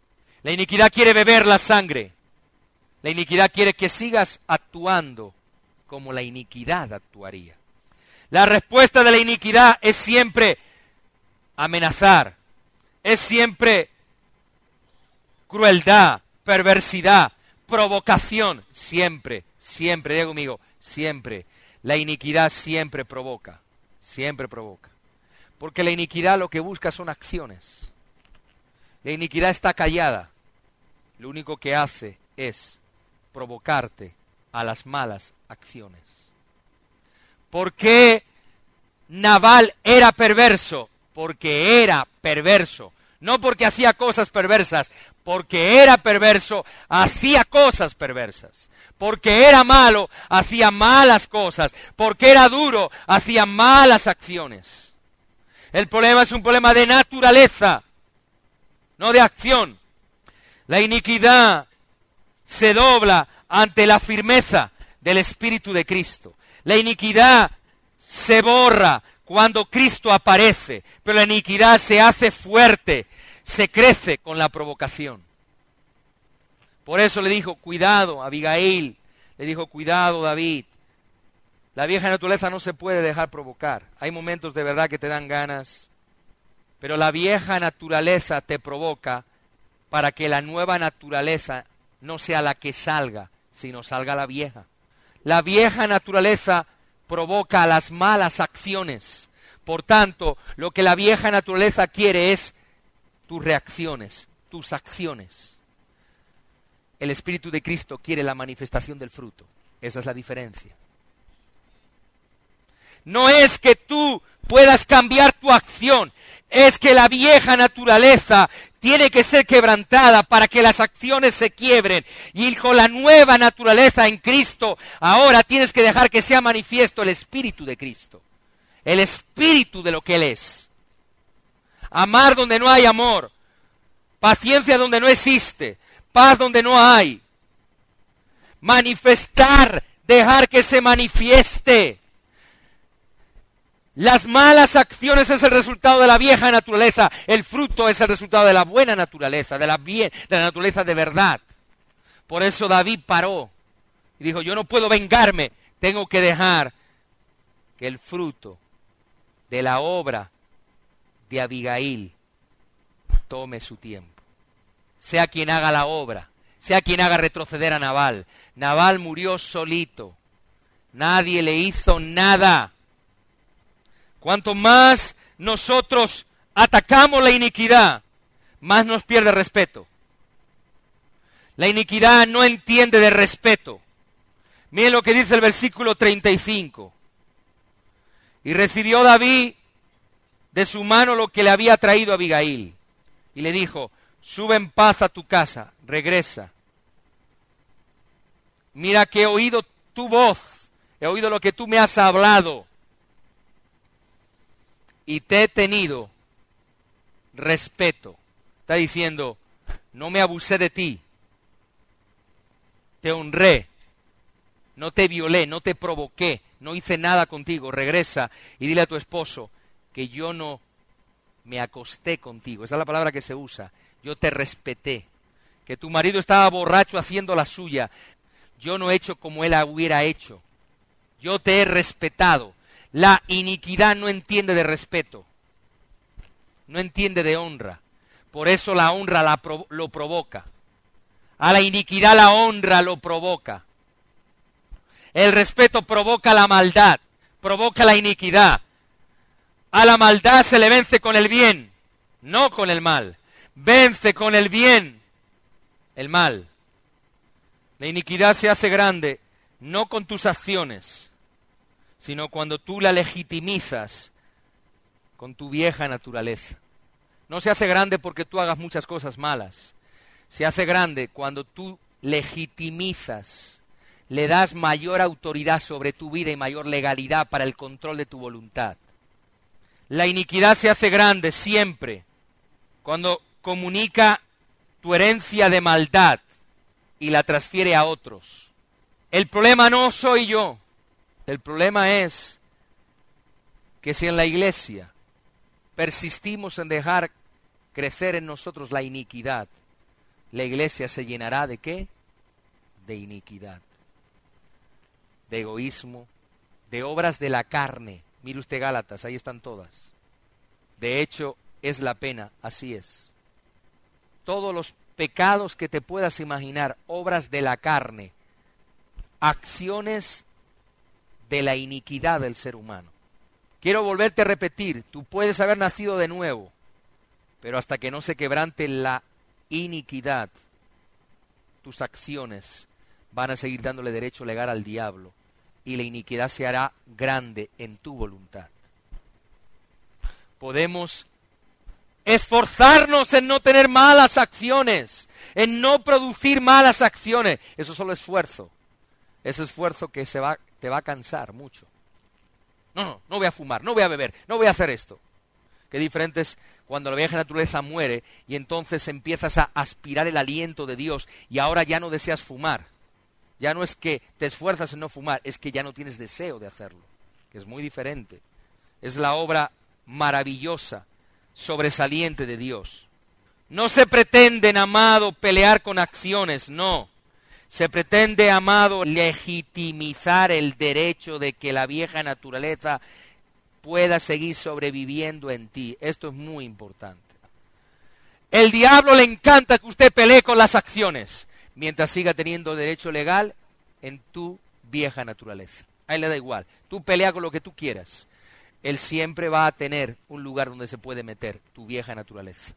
La iniquidad quiere beber la sangre. La iniquidad quiere que sigas actuando como la iniquidad actuaría. La respuesta de la iniquidad es siempre amenazar, es siempre crueldad, perversidad, provocación, siempre, siempre, diga conmigo, siempre. La iniquidad siempre provoca, porque la iniquidad lo que busca son acciones. La iniquidad está callada, lo único que hace es provocarte a las malas acciones. ¿Por qué Nabal era perverso? Porque era perverso. No porque hacía cosas perversas, porque era perverso, hacía cosas perversas. Porque era malo, hacía malas cosas. Porque era duro, hacía malas acciones. El problema es un problema de naturaleza, no de acción. La iniquidad se dobla ante la firmeza del Espíritu de Cristo. La iniquidad se borra cuando Cristo aparece, pero la iniquidad se hace fuerte, se crece con la provocación. Por eso le dijo, cuidado, Abigail, le dijo, cuidado, David. La vieja naturaleza no se puede dejar provocar. Hay momentos de verdad que te dan ganas, pero la vieja naturaleza te provoca para que la nueva naturaleza no sea la que salga, sino salga la vieja. La vieja naturaleza provoca las malas acciones. Por tanto, lo que la vieja naturaleza quiere es tus reacciones, tus acciones. El Espíritu de Cristo quiere la manifestación del fruto. Esa es la diferencia. No es que tú puedas cambiar tu acción, es que la vieja naturaleza tiene que ser quebrantada para que las acciones se quiebren. Y con la nueva naturaleza en Cristo, ahora tienes que dejar que sea manifiesto el Espíritu de Cristo. El Espíritu de lo que Él es. Amar donde no hay amor. Paciencia donde no existe. Paz donde no hay. Manifestar, dejar que se manifieste. Las malas acciones es el resultado de la vieja naturaleza, el fruto es el resultado de la buena naturaleza, de la naturaleza de verdad. Por eso David paró y dijo, yo no puedo vengarme, tengo que dejar que el fruto de la obra de Abigail tome su tiempo. Sea quien haga la obra, sea quien haga retroceder a Nabal. Nabal murió solito, nadie le hizo nada. Cuanto más nosotros atacamos la iniquidad, más nos pierde respeto. La iniquidad no entiende de respeto. Miren lo que dice el versículo 35. Y recibió David de su mano lo que le había traído Abigail. Y le dijo, sube en paz a tu casa, regresa. Mira que he oído tu voz, he oído lo que tú me has hablado. Y te he tenido respeto. Está diciendo, no me abusé de ti. Te honré. No te violé, no te provoqué. No hice nada contigo. Regresa y dile a tu esposo que yo no me acosté contigo. Esa es la palabra que se usa. Yo te respeté. Que tu marido estaba borracho haciendo la suya. Yo no he hecho como él hubiera hecho. Yo te he respetado. La iniquidad no entiende de respeto, no entiende de honra. Por eso la honra lo provoca. A la iniquidad la honra lo provoca. El respeto provoca la maldad, provoca la iniquidad. A la maldad se le vence con el bien, no con el mal. Vence con el bien el mal. La iniquidad se hace grande, no con tus acciones, sino cuando tú la legitimizas con tu vieja naturaleza. No se hace grande porque tú hagas muchas cosas malas. Se hace grande cuando tú legitimizas, le das mayor autoridad sobre tu vida y mayor legalidad para el control de tu voluntad. La iniquidad se hace grande siempre cuando comunica tu herencia de maldad y la transfiere a otros. El problema no soy yo. El problema es que si en la iglesia persistimos en dejar crecer en nosotros la iniquidad, la iglesia se llenará ¿de qué? De iniquidad, de egoísmo, de obras de la carne. Mire usted Gálatas, ahí están todas. De hecho, es la pena, así es. Todos los pecados que te puedas imaginar, obras de la carne, acciones de la iniquidad del ser humano. Quiero volverte a repetir, tú puedes haber nacido de nuevo, pero hasta que no se quebrante la iniquidad, tus acciones van a seguir dándole derecho legal al diablo y la iniquidad se hará grande en tu voluntad. Podemos esforzarnos en no tener malas acciones, en no producir malas acciones. Eso es solo esfuerzo. Ese esfuerzo que te va a cansar mucho. No voy a fumar, no voy a beber, no voy a hacer esto. Qué diferente es cuando la vieja naturaleza muere y entonces empiezas a aspirar el aliento de Dios y ahora ya no deseas fumar. Ya no es que te esfuerzas en no fumar, es que ya no tienes deseo de hacerlo, que es muy diferente. Es la obra maravillosa, sobresaliente de Dios. No se pretende, amado, pelear con acciones, no. Se pretende, amado, legitimizar el derecho de que la vieja naturaleza pueda seguir sobreviviendo en ti. Esto es muy importante. El diablo le encanta que usted pelee con las acciones, mientras siga teniendo derecho legal en tu vieja naturaleza. A él le da igual. Tú pelea con lo que tú quieras. Él siempre va a tener un lugar donde se puede meter tu vieja naturaleza.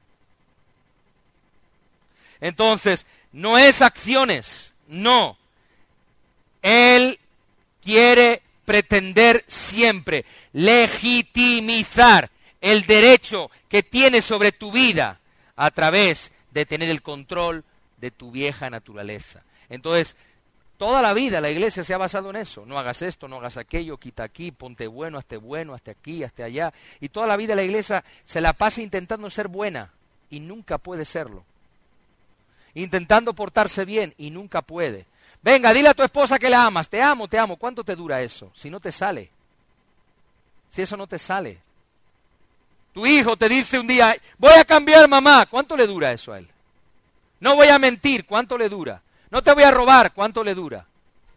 Entonces, no es acciones, no. Él quiere pretender siempre legitimizar el derecho que tiene sobre tu vida a través de tener el control de tu vieja naturaleza. Entonces, toda la vida la iglesia se ha basado en eso. No hagas esto, no hagas aquello, quita aquí, ponte bueno, hazte aquí, hazte allá. Y toda la vida la iglesia se la pasa intentando ser buena y nunca puede serlo. Intentando portarse bien y nunca puede. Venga, dile a tu esposa que la amas, te amo, te amo. ¿Cuánto te dura eso? Si no te sale. Si eso no te sale. Tu hijo te dice un día, voy a cambiar, mamá. ¿Cuánto le dura eso a él? No voy a mentir. ¿Cuánto le dura? No te voy a robar. ¿Cuánto le dura?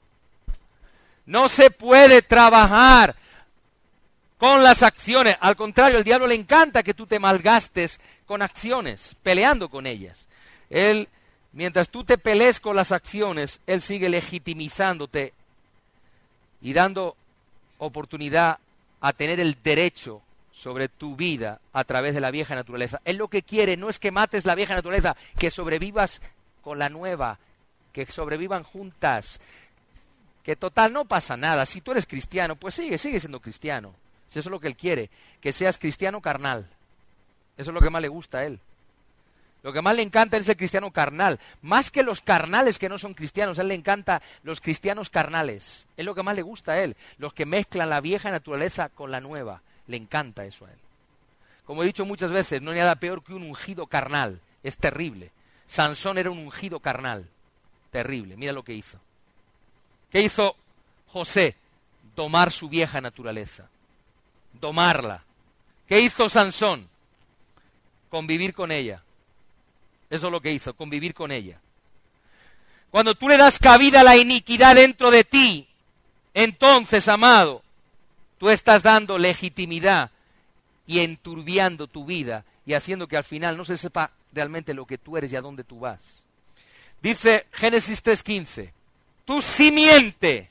No se puede trabajar con las acciones. Al contrario, al diablo le encanta que tú te malgastes con acciones, peleando con ellas. Él, mientras tú te pelees con las acciones, él sigue legitimizándote y dando oportunidad a tener el derecho sobre tu vida a través de la vieja naturaleza. Él lo que quiere no es que mates la vieja naturaleza, que sobrevivas con la nueva, que sobrevivan juntas, que total no pasa nada. Si tú eres cristiano, pues sigue siendo cristiano. Si eso es lo que él quiere, que seas cristiano carnal. Eso es lo que más le gusta a él. Lo que más le encanta es el cristiano carnal. Más que los carnales que no son cristianos, a él le encanta los cristianos carnales. Es lo que más le gusta a él. Los que mezclan la vieja naturaleza con la nueva. Le encanta eso a él. Como he dicho muchas veces, no hay nada peor que un ungido carnal. Es terrible. Sansón era un ungido carnal. Terrible. Mira lo que hizo. ¿Qué hizo José? Domar su vieja naturaleza. Domarla. ¿Qué hizo Sansón? Convivir con ella. Eso es lo que hizo, convivir con ella. Cuando tú le das cabida a la iniquidad dentro de ti, entonces, amado, tú estás dando legitimidad y enturbiando tu vida y haciendo que al final no se sepa realmente lo que tú eres y a dónde tú vas. Dice Génesis 3:15, tu simiente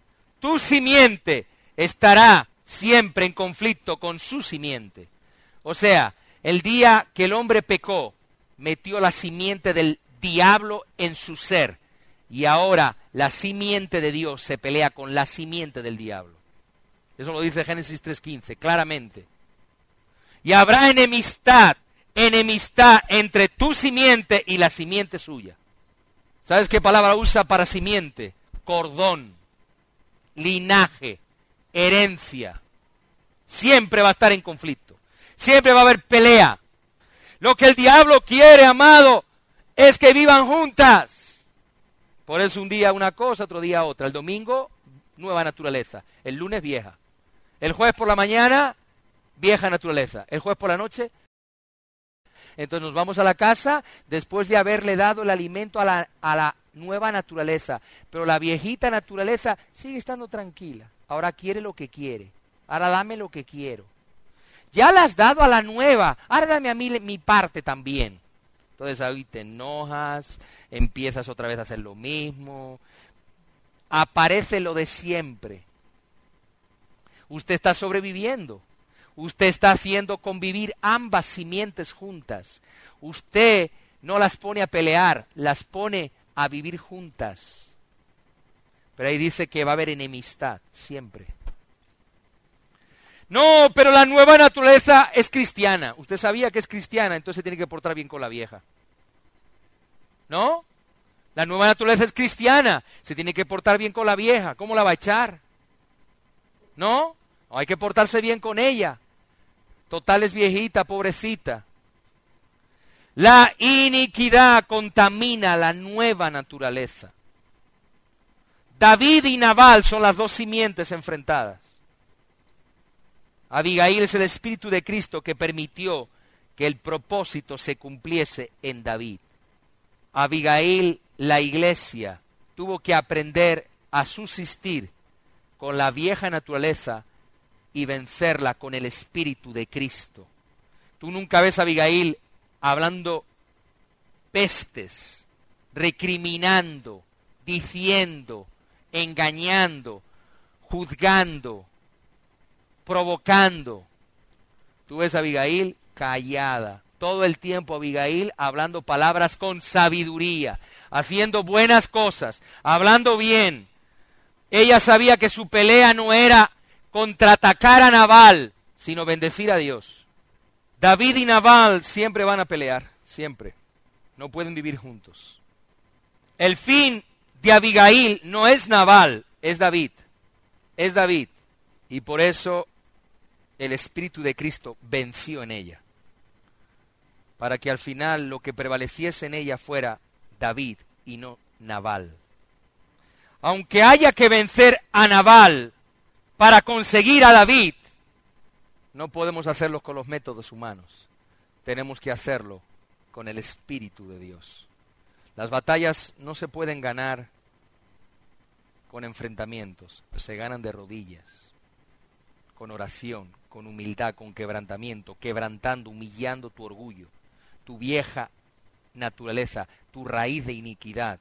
estará siempre en conflicto con su simiente. O sea, el día que el hombre pecó, metió la simiente del diablo en su ser. Y ahora la simiente de Dios se pelea con la simiente del diablo. Eso lo dice Génesis 3:15, claramente. Y habrá enemistad entre tu simiente y la simiente suya. ¿Sabes qué palabra usa para simiente? Cordón, linaje, herencia. Siempre va a estar en conflicto. Siempre va a haber pelea. Lo que el diablo quiere, amado, es que vivan juntas. Por eso un día una cosa, otro día otra. El domingo, nueva naturaleza. El lunes, vieja. El jueves por la mañana, vieja naturaleza. El jueves por la noche. Entonces nos vamos a la casa después de haberle dado el alimento a la nueva naturaleza. Pero la viejita naturaleza sigue estando tranquila. Ahora quiere lo que quiere. Ahora dame lo que quiero. Ya la has dado a la nueva. Ahora dame a mí mi parte también. Entonces ahí te enojas, empiezas otra vez a hacer lo mismo. Aparece lo de siempre. Usted está sobreviviendo. Usted está haciendo convivir ambas simientes juntas. Usted no las pone a pelear, las pone a vivir juntas. Pero ahí dice que va a haber enemistad, siempre. No, pero la nueva naturaleza es cristiana. Usted sabía que es cristiana, entonces tiene que portar bien con la vieja. ¿No? La nueva naturaleza es cristiana, se tiene que portar bien con la vieja. ¿Cómo la va a echar? ¿No? Hay que portarse bien con ella. Total es viejita, pobrecita. La iniquidad contamina la nueva naturaleza. David y Nabal son las dos simientes enfrentadas. Abigail es el Espíritu de Cristo que permitió que el propósito se cumpliese en David. Abigail, la iglesia, tuvo que aprender a subsistir con la vieja naturaleza y vencerla con el Espíritu de Cristo. Tú nunca ves a Abigail hablando pestes, recriminando, diciendo, engañando, juzgando, provocando. Tú ves a Abigail callada. Todo el tiempo Abigail hablando palabras con sabiduría, haciendo buenas cosas, hablando bien. Ella sabía que su pelea no era contraatacar a Nabal, sino bendecir a Dios. David y Nabal siempre van a pelear, siempre. No pueden vivir juntos. El fin de Abigail no es Nabal, es David. Es David. Y por eso el Espíritu de Cristo venció en ella. Para que al final lo que prevaleciese en ella fuera David y no Nabal. Aunque haya que vencer a Nabal para conseguir a David, no podemos hacerlo con los métodos humanos. Tenemos que hacerlo con el Espíritu de Dios. Las batallas no se pueden ganar con enfrentamientos, se ganan de rodillas, con oración, con humildad, con quebrantamiento, quebrantando, humillando tu orgullo, tu vieja naturaleza, tu raíz de iniquidad.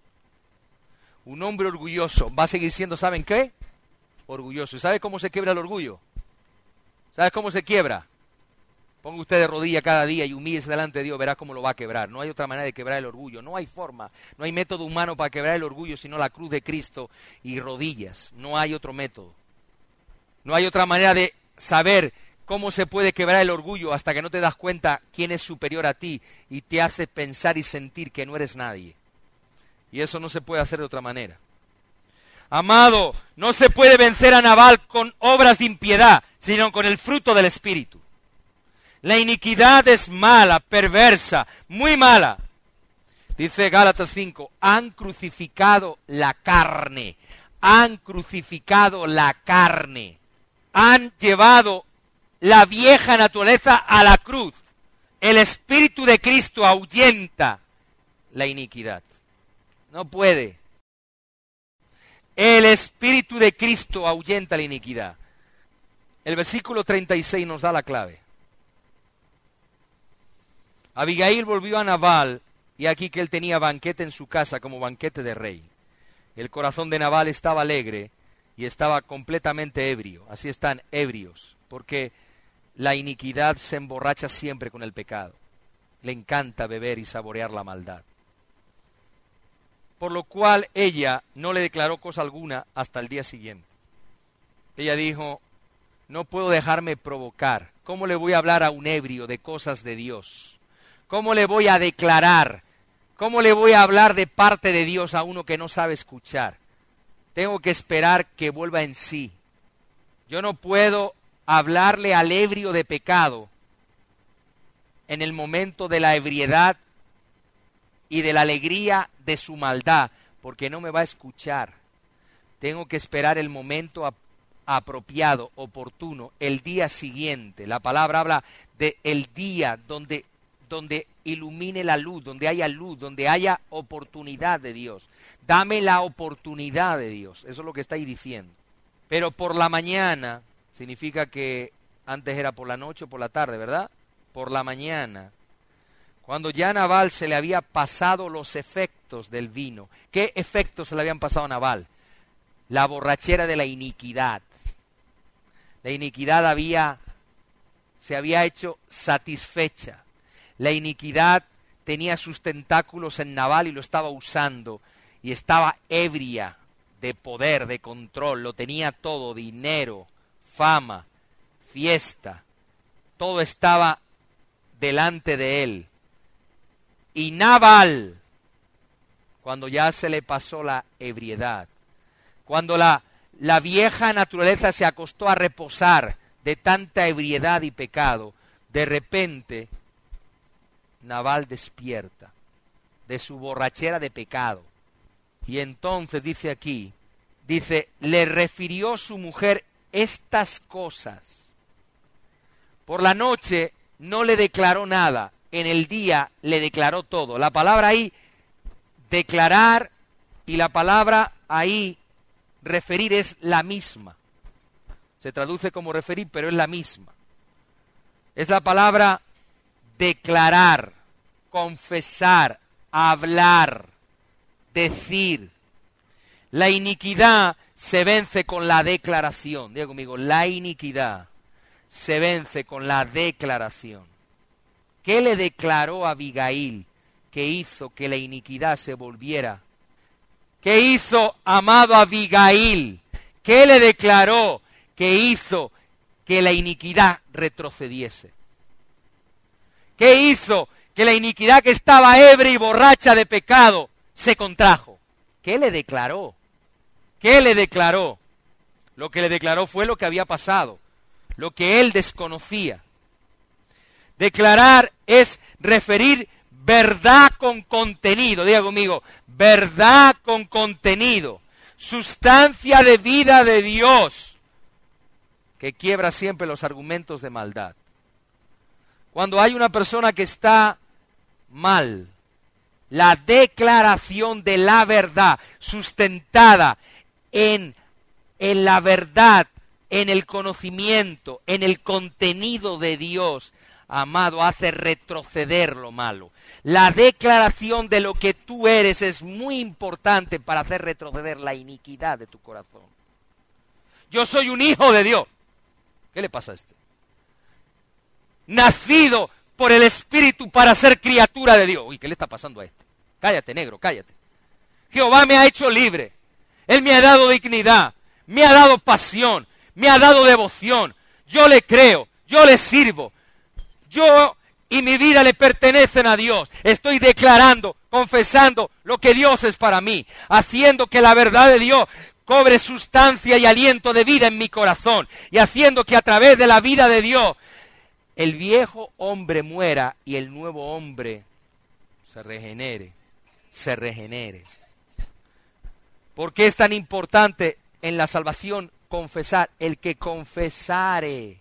Un hombre orgulloso va a seguir siendo, ¿saben qué? Orgulloso. ¿Y sabe cómo se quiebra el orgullo? ¿Sabe cómo se quiebra? Ponga usted de rodilla cada día y humíllese delante de Dios, verá cómo lo va a quebrar. No hay otra manera de quebrar el orgullo, no hay forma, no hay método humano para quebrar el orgullo, sino la cruz de Cristo y rodillas. No hay otro método. No hay otra manera de saber cómo se puede quebrar el orgullo hasta que no te das cuenta quién es superior a ti y te hace pensar y sentir que no eres nadie. Y eso no se puede hacer de otra manera. Amado, no se puede vencer a Nabal con obras de impiedad, sino con el fruto del Espíritu. La iniquidad es mala, perversa, muy mala. Dice Gálatas 5, han crucificado la carne, han crucificado la carne, han llevado la vieja naturaleza a la cruz. El Espíritu de Cristo ahuyenta la iniquidad. No puede. El Espíritu de Cristo ahuyenta la iniquidad. El versículo 36 nos da la clave. Abigail volvió a Nabal, y aquí que él tenía banquete en su casa como banquete de rey. El corazón de Nabal estaba alegre y estaba completamente ebrio. Así están ebrios, porque la iniquidad se emborracha siempre con el pecado. Le encanta beber y saborear la maldad. Por lo cual ella no le declaró cosa alguna hasta el día siguiente. Ella dijo, no puedo dejarme provocar. ¿Cómo le voy a hablar a un ebrio de cosas de Dios? ¿Cómo le voy a declarar? ¿Cómo le voy a hablar de parte de Dios a uno que no sabe escuchar? Tengo que esperar que vuelva en sí. Yo no puedo hablarle al ebrio de pecado en el momento de la ebriedad y de la alegría de su maldad, porque no me va a escuchar. Tengo que esperar el momento apropiado, oportuno, el día siguiente. La palabra habla de el día donde donde ilumine la luz, donde haya oportunidad de Dios. Dame la oportunidad de Dios. Eso es lo que está ahí diciendo. Pero por la mañana, significa que antes era por la noche o por la tarde, ¿verdad? Por la mañana, cuando ya a Nabal se le había pasado los efectos del vino. ¿Qué efectos se le habían pasado a Nabal? La borrachera de la iniquidad. La iniquidad se había hecho satisfecha. La iniquidad tenía sus tentáculos en Nabal y lo estaba usando. Y estaba ebria de poder, de control. Lo tenía todo: dinero, fama, fiesta. Todo estaba delante de él. Y Nabal, cuando ya se le pasó la ebriedad, cuando la vieja naturaleza se acostó a reposar de tanta ebriedad y pecado, de repente Nabal despierta de su borrachera de pecado. Y entonces dice aquí, le refirió su mujer estas cosas. Por la noche no le declaró nada, en el día le declaró todo. La palabra ahí, declarar, y la palabra ahí, referir, es la misma. Se traduce como referir, pero es la misma. Es la palabra declarar, confesar, hablar, decir. La iniquidad se vence con la declaración. Diga conmigo, la iniquidad se vence con la declaración. ¿Qué le declaró a Abigail que hizo que la iniquidad se volviera? ¿Qué hizo, amado Abigail? ¿Qué le declaró que hizo que la iniquidad retrocediese? ¿Qué hizo que la iniquidad que estaba ebria y borracha de pecado se contrajo? ¿Qué le declaró? ¿Qué le declaró? Lo que le declaró fue lo que había pasado, lo que él desconocía. Declarar es referir verdad con contenido. Diga conmigo, verdad con contenido. Sustancia de vida de Dios, que quiebra siempre los argumentos de maldad. Cuando hay una persona que está mal, la declaración de la verdad, sustentada en la verdad, en el conocimiento, en el contenido de Dios, amado, hace retroceder lo malo. La declaración de lo que tú eres es muy importante para hacer retroceder la iniquidad de tu corazón. Yo soy un hijo de Dios. ¿Qué le pasa a este? Nacido por el Espíritu para ser criatura de Dios. Uy, ¿qué le está pasando a este? Cállate, negro, cállate. Jehová me ha hecho libre. Él me ha dado dignidad, me ha dado pasión, me ha dado devoción. Yo le creo, yo le sirvo. Yo y mi vida le pertenecen a Dios. Estoy declarando, confesando lo que Dios es para mí, haciendo que la verdad de Dios cobre sustancia y aliento de vida en mi corazón, y haciendo que a través de la vida de Dios el viejo hombre muera y el nuevo hombre se regenere. ¿Por qué es tan importante en la salvación confesar? El que confesare.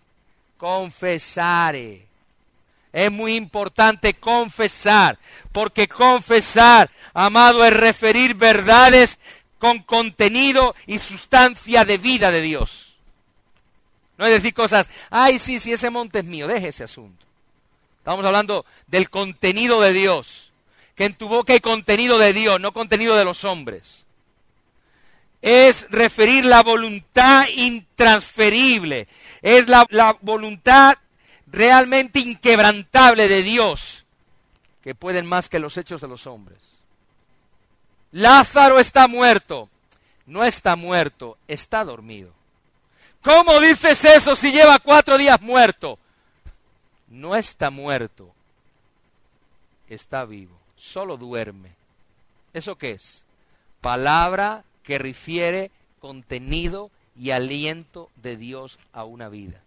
Es muy importante confesar, porque confesar, amado, es referir verdades con contenido y sustancia de vida de Dios. No es decir cosas, ay, sí, ese monte es mío, deje ese asunto. Estamos hablando del contenido de Dios, que en tu boca hay contenido de Dios, no contenido de los hombres. Es referir la voluntad intransferible, es la voluntad realmente inquebrantable de Dios, que pueden más que los hechos de los hombres. Lázaro está muerto. No está muerto, está dormido. ¿Cómo dices eso si lleva 4 días muerto? No está muerto, está vivo, solo duerme. ¿Eso qué es? Palabra que refiere contenido y aliento de Dios a una vida.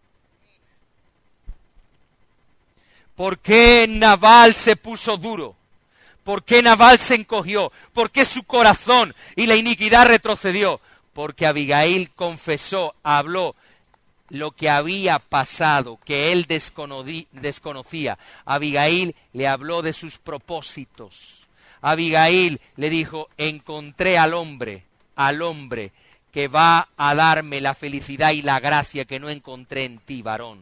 ¿Por qué Nabal se puso duro? ¿Por qué Nabal se encogió? ¿Por qué su corazón y la iniquidad retrocedió? Porque Abigail confesó, habló lo que había pasado, que él desconocía. Abigail le habló de sus propósitos. Abigail le dijo, encontré al hombre que va a darme la felicidad y la gracia que no encontré en ti, varón.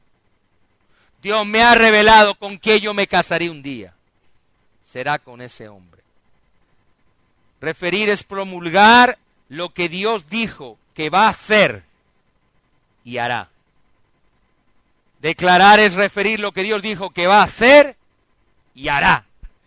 Dios me ha revelado con que yo me casaré un día. Será con ese hombre. Referir es promulgar lo que Dios dijo que va a hacer y hará. Declarar es referir lo que Dios dijo que va a hacer y hará.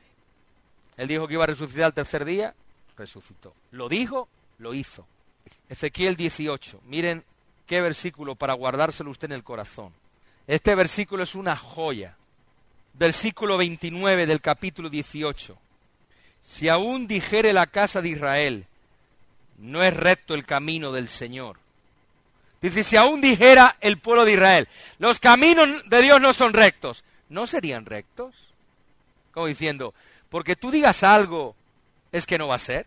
Él dijo que iba a resucitar al tercer día, resucitó. Lo dijo, lo hizo. Ezequiel 18. Miren qué versículo para guardárselo usted en el corazón. Este versículo es una joya. Versículo 29 del capítulo 18. Si aún dijere la casa de Israel, no es recto el camino del Señor. Dice, si aún dijera el pueblo de Israel, los caminos de Dios no son rectos, ¿no serían rectos? Como diciendo, porque tú digas algo, ¿es que no va a ser?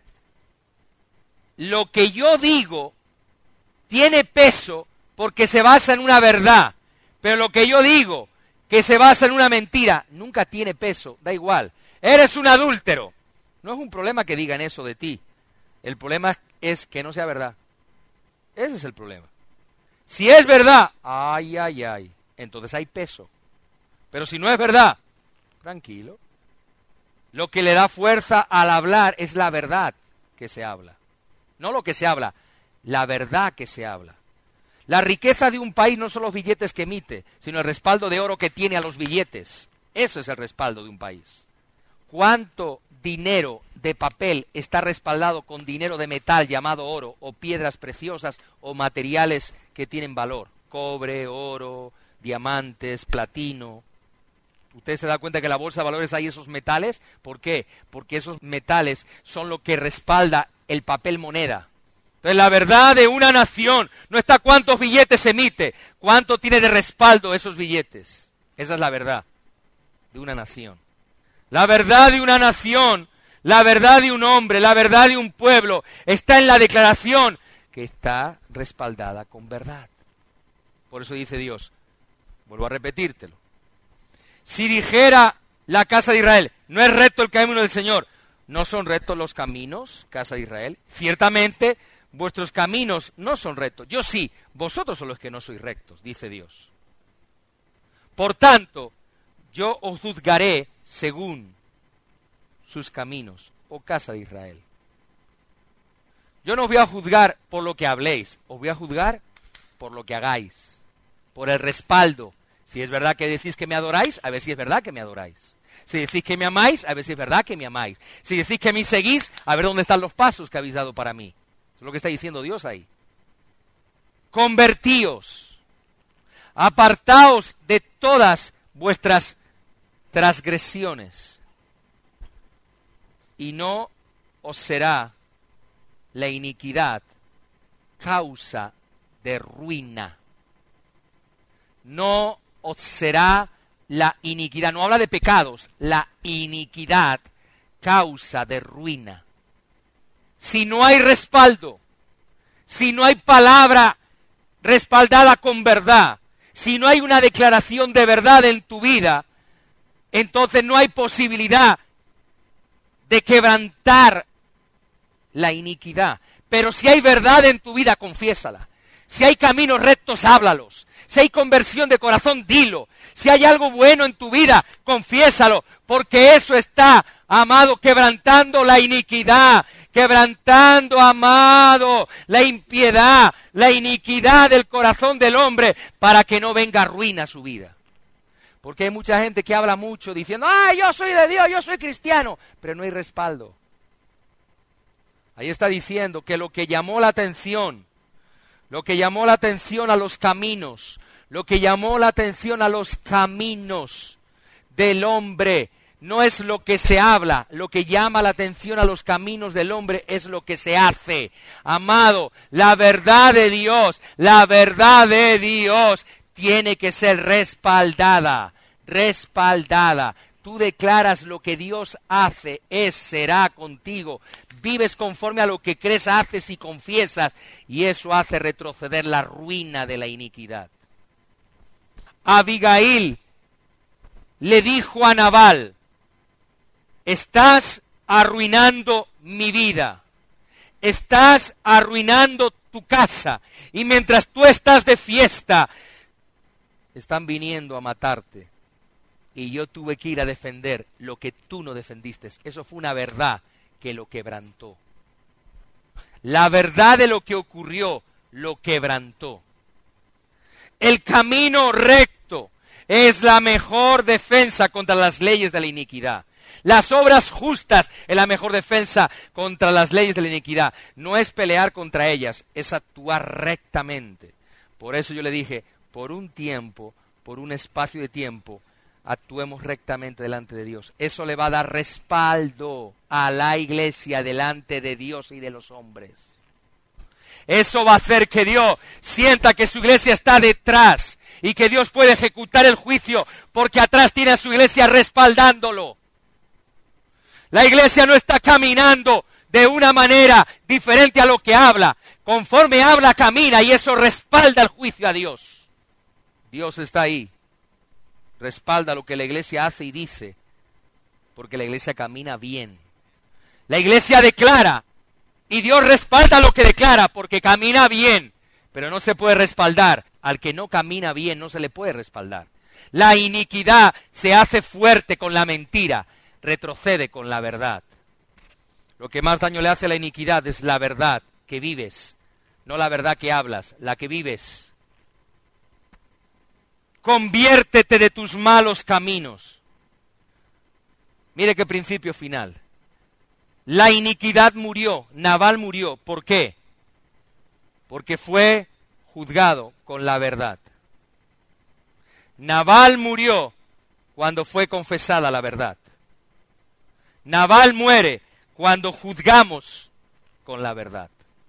Lo que yo digo tiene peso porque se basa en una verdad, pero lo que yo digo, que se basa en una mentira, nunca tiene peso, da igual. Eres un adúltero. No es un problema que digan eso de ti. El problema es que no sea verdad. Ese es el problema. Si es verdad, ay, entonces hay peso. Pero si no es verdad, tranquilo. Lo que le da fuerza al hablar es la verdad que se habla. No lo que se habla, la verdad que se habla. La riqueza de un país no son los billetes que emite, sino el respaldo de oro que tiene a los billetes. Eso es el respaldo de un país. ¿Cuánto dinero de papel está respaldado con dinero de metal llamado oro, o piedras preciosas, o materiales que tienen valor? Cobre, oro, diamantes, platino. ¿Usted se da cuenta que en la bolsa de valores hay esos metales? ¿Por qué? Porque esos metales son lo que respalda el papel moneda. Entonces la verdad de una nación no está cuántos billetes emite, cuánto tiene de respaldo esos billetes. Esa es la verdad de una nación. La verdad de una nación, la verdad de un hombre, la verdad de un pueblo, está en la declaración que está respaldada con verdad. Por eso dice Dios, vuelvo a repetírtelo, si dijera la casa de Israel, no es recto el camino del Señor, ¿no son rectos los caminos, casa de Israel? Ciertamente, vuestros caminos no son rectos. Yo sí, vosotros son los que no sois rectos, dice Dios. Por tanto, yo os juzgaré según sus caminos, oh casa de Israel. Yo no os voy a juzgar por lo que habléis, os voy a juzgar por lo que hagáis, por el respaldo. Si es verdad que decís que me adoráis, a ver si es verdad que me adoráis. Si decís que me amáis, a ver si es verdad que me amáis. Si decís que me seguís, a ver dónde están los pasos que habéis dado para mí. Eso es lo que está diciendo Dios ahí. Convertíos, apartaos de todas vuestras transgresiones, y no os será la iniquidad causa de ruina. No os será la iniquidad, no habla de pecados, la iniquidad causa de ruina. Si no hay respaldo, si no hay palabra respaldada con verdad, si no hay una declaración de verdad en tu vida, entonces no hay posibilidad de quebrantar la iniquidad. Pero si hay verdad en tu vida, confiésala. Si hay caminos rectos, háblalos. Si hay conversión de corazón, dilo. Si hay algo bueno en tu vida, confiésalo. Porque eso está, amado, quebrantando la iniquidad. Quebrantando, amado, la impiedad, la iniquidad del corazón del hombre, para que no venga ruina a su vida. Porque hay mucha gente que habla mucho diciendo, yo soy de Dios, yo soy cristiano, pero no hay respaldo. Ahí está diciendo que lo que llamó la atención a los caminos, lo que llamó la atención a los caminos del hombre, no es lo que se habla, lo que llama la atención a los caminos del hombre es lo que se hace. Amado, la verdad de Dios tiene que ser respaldada. Tú declaras lo que Dios hace, será contigo. vives conforme a lo que crees, haces y confiesas, y eso hace retroceder la ruina de la iniquidad. Abigail le dijo a Nabal: estás arruinando mi vida, estás arruinando tu casa, y mientras tú estás de fiesta, están viniendo a matarte. Y yo tuve que ir a defender lo que tú no defendiste. Eso fue una verdad que lo quebrantó. La verdad de lo que ocurrió lo quebrantó. El camino recto es la mejor defensa contra las leyes de la iniquidad. Las obras justas es la mejor defensa contra las leyes de la iniquidad. No es pelear contra ellas, es actuar rectamente. Por eso yo le dije, por un tiempo, por un espacio de tiempo, actuemos rectamente delante de Dios. Eso le va a dar respaldo a la iglesia delante de Dios y de los hombres. Eso va a hacer que Dios sienta que su iglesia está detrás y que Dios puede ejecutar el juicio porque atrás tiene a su iglesia respaldándolo. La iglesia no está caminando de una manera diferente a lo que habla. Conforme habla, camina, y eso respalda el juicio a Dios. Dios está ahí. Respalda lo que la iglesia hace y dice, porque la iglesia camina bien. La iglesia declara, y Dios respalda lo que declara, porque camina bien. Pero no se puede respaldar. Al que no camina bien no se le puede respaldar. La iniquidad se hace fuerte con la mentira, retrocede con la verdad. Lo que más daño le hace a la iniquidad es la verdad que vives, no la verdad que hablas, la que vives. Conviértete de tus malos caminos. Mire qué principio final. La iniquidad murió, Nabal murió. ¿Por qué? Porque fue juzgado con la verdad. Nabal murió cuando fue confesada la verdad. Nabal muere cuando juzgamos con la verdad.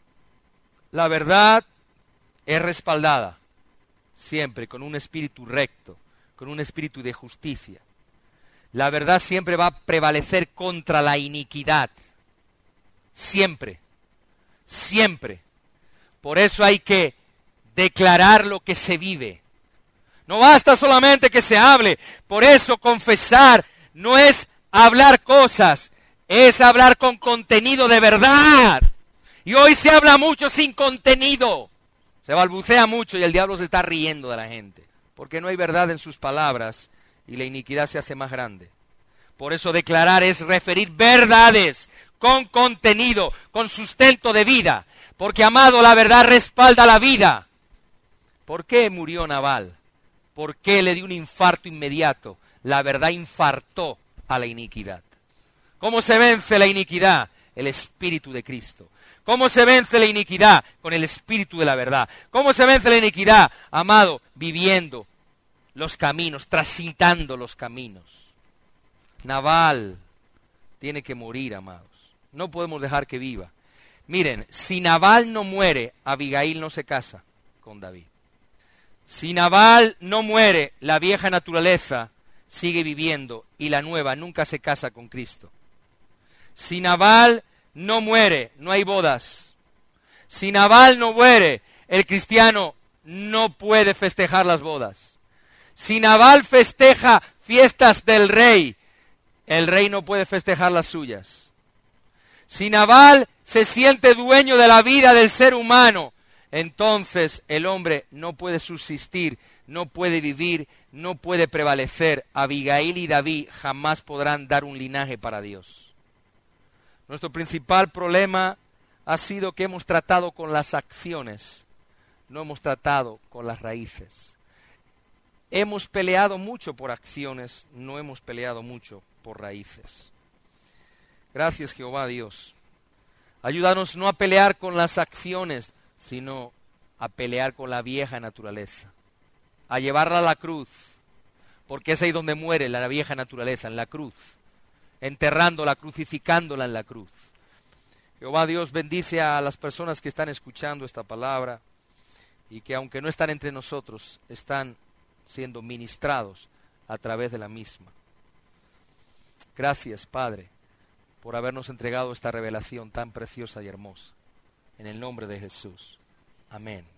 La verdad es respaldada siempre con un espíritu recto, con un espíritu de justicia. La verdad siempre va a prevalecer contra la iniquidad. Siempre, siempre. Por eso hay que declarar lo que se vive. No basta solamente que se hable. Por eso confesar no es hablar cosas, es hablar con contenido de verdad. Y hoy se habla mucho sin contenido. Se balbucea mucho y el diablo se está riendo de la gente, porque no hay verdad en sus palabras y la iniquidad se hace más grande. Por eso declarar es referir verdades con contenido, con sustento de vida, porque, amado, la verdad respalda la vida. ¿Por qué murió Nabal? ¿Por qué le dio un infarto inmediato? La verdad infartó a la iniquidad. ¿Cómo se vence la iniquidad? El Espíritu de Cristo. ¿Cómo se vence la iniquidad? Con el Espíritu de la verdad. ¿Cómo se vence la iniquidad? Amado, viviendo los caminos, transitando los caminos. Nabal tiene que morir, amados. No podemos dejar que viva. Miren, si Nabal no muere, Abigail no se casa con David. Si Nabal no muere, la vieja naturaleza sigue viviendo y la nueva nunca se casa con Cristo. Si Nabal no muere, no hay bodas. Si Nabal no muere, el cristiano no puede festejar las bodas. Si Nabal festeja fiestas del rey, el rey no puede festejar las suyas. Si Nabal se siente dueño de la vida del ser humano, entonces el hombre no puede subsistir, no puede vivir, no puede prevalecer. Abigail y David jamás podrán dar un linaje para Dios. Nuestro principal problema ha sido que hemos tratado con las acciones, no hemos tratado con las raíces. Hemos peleado mucho por acciones, no hemos peleado mucho por raíces. Gracias, Jehová Dios. Ayúdanos no a pelear con las acciones, sino a pelear con la vieja naturaleza, a llevarla a la cruz, porque es ahí donde muere la vieja naturaleza, en la cruz, enterrándola, crucificándola en la cruz. Jehová Dios, bendice a las personas que están escuchando esta palabra y que, aunque no están entre nosotros, están siendo ministrados a través de la misma. Gracias, Padre, por habernos entregado esta revelación tan preciosa y hermosa. En el nombre de Jesús. Amén.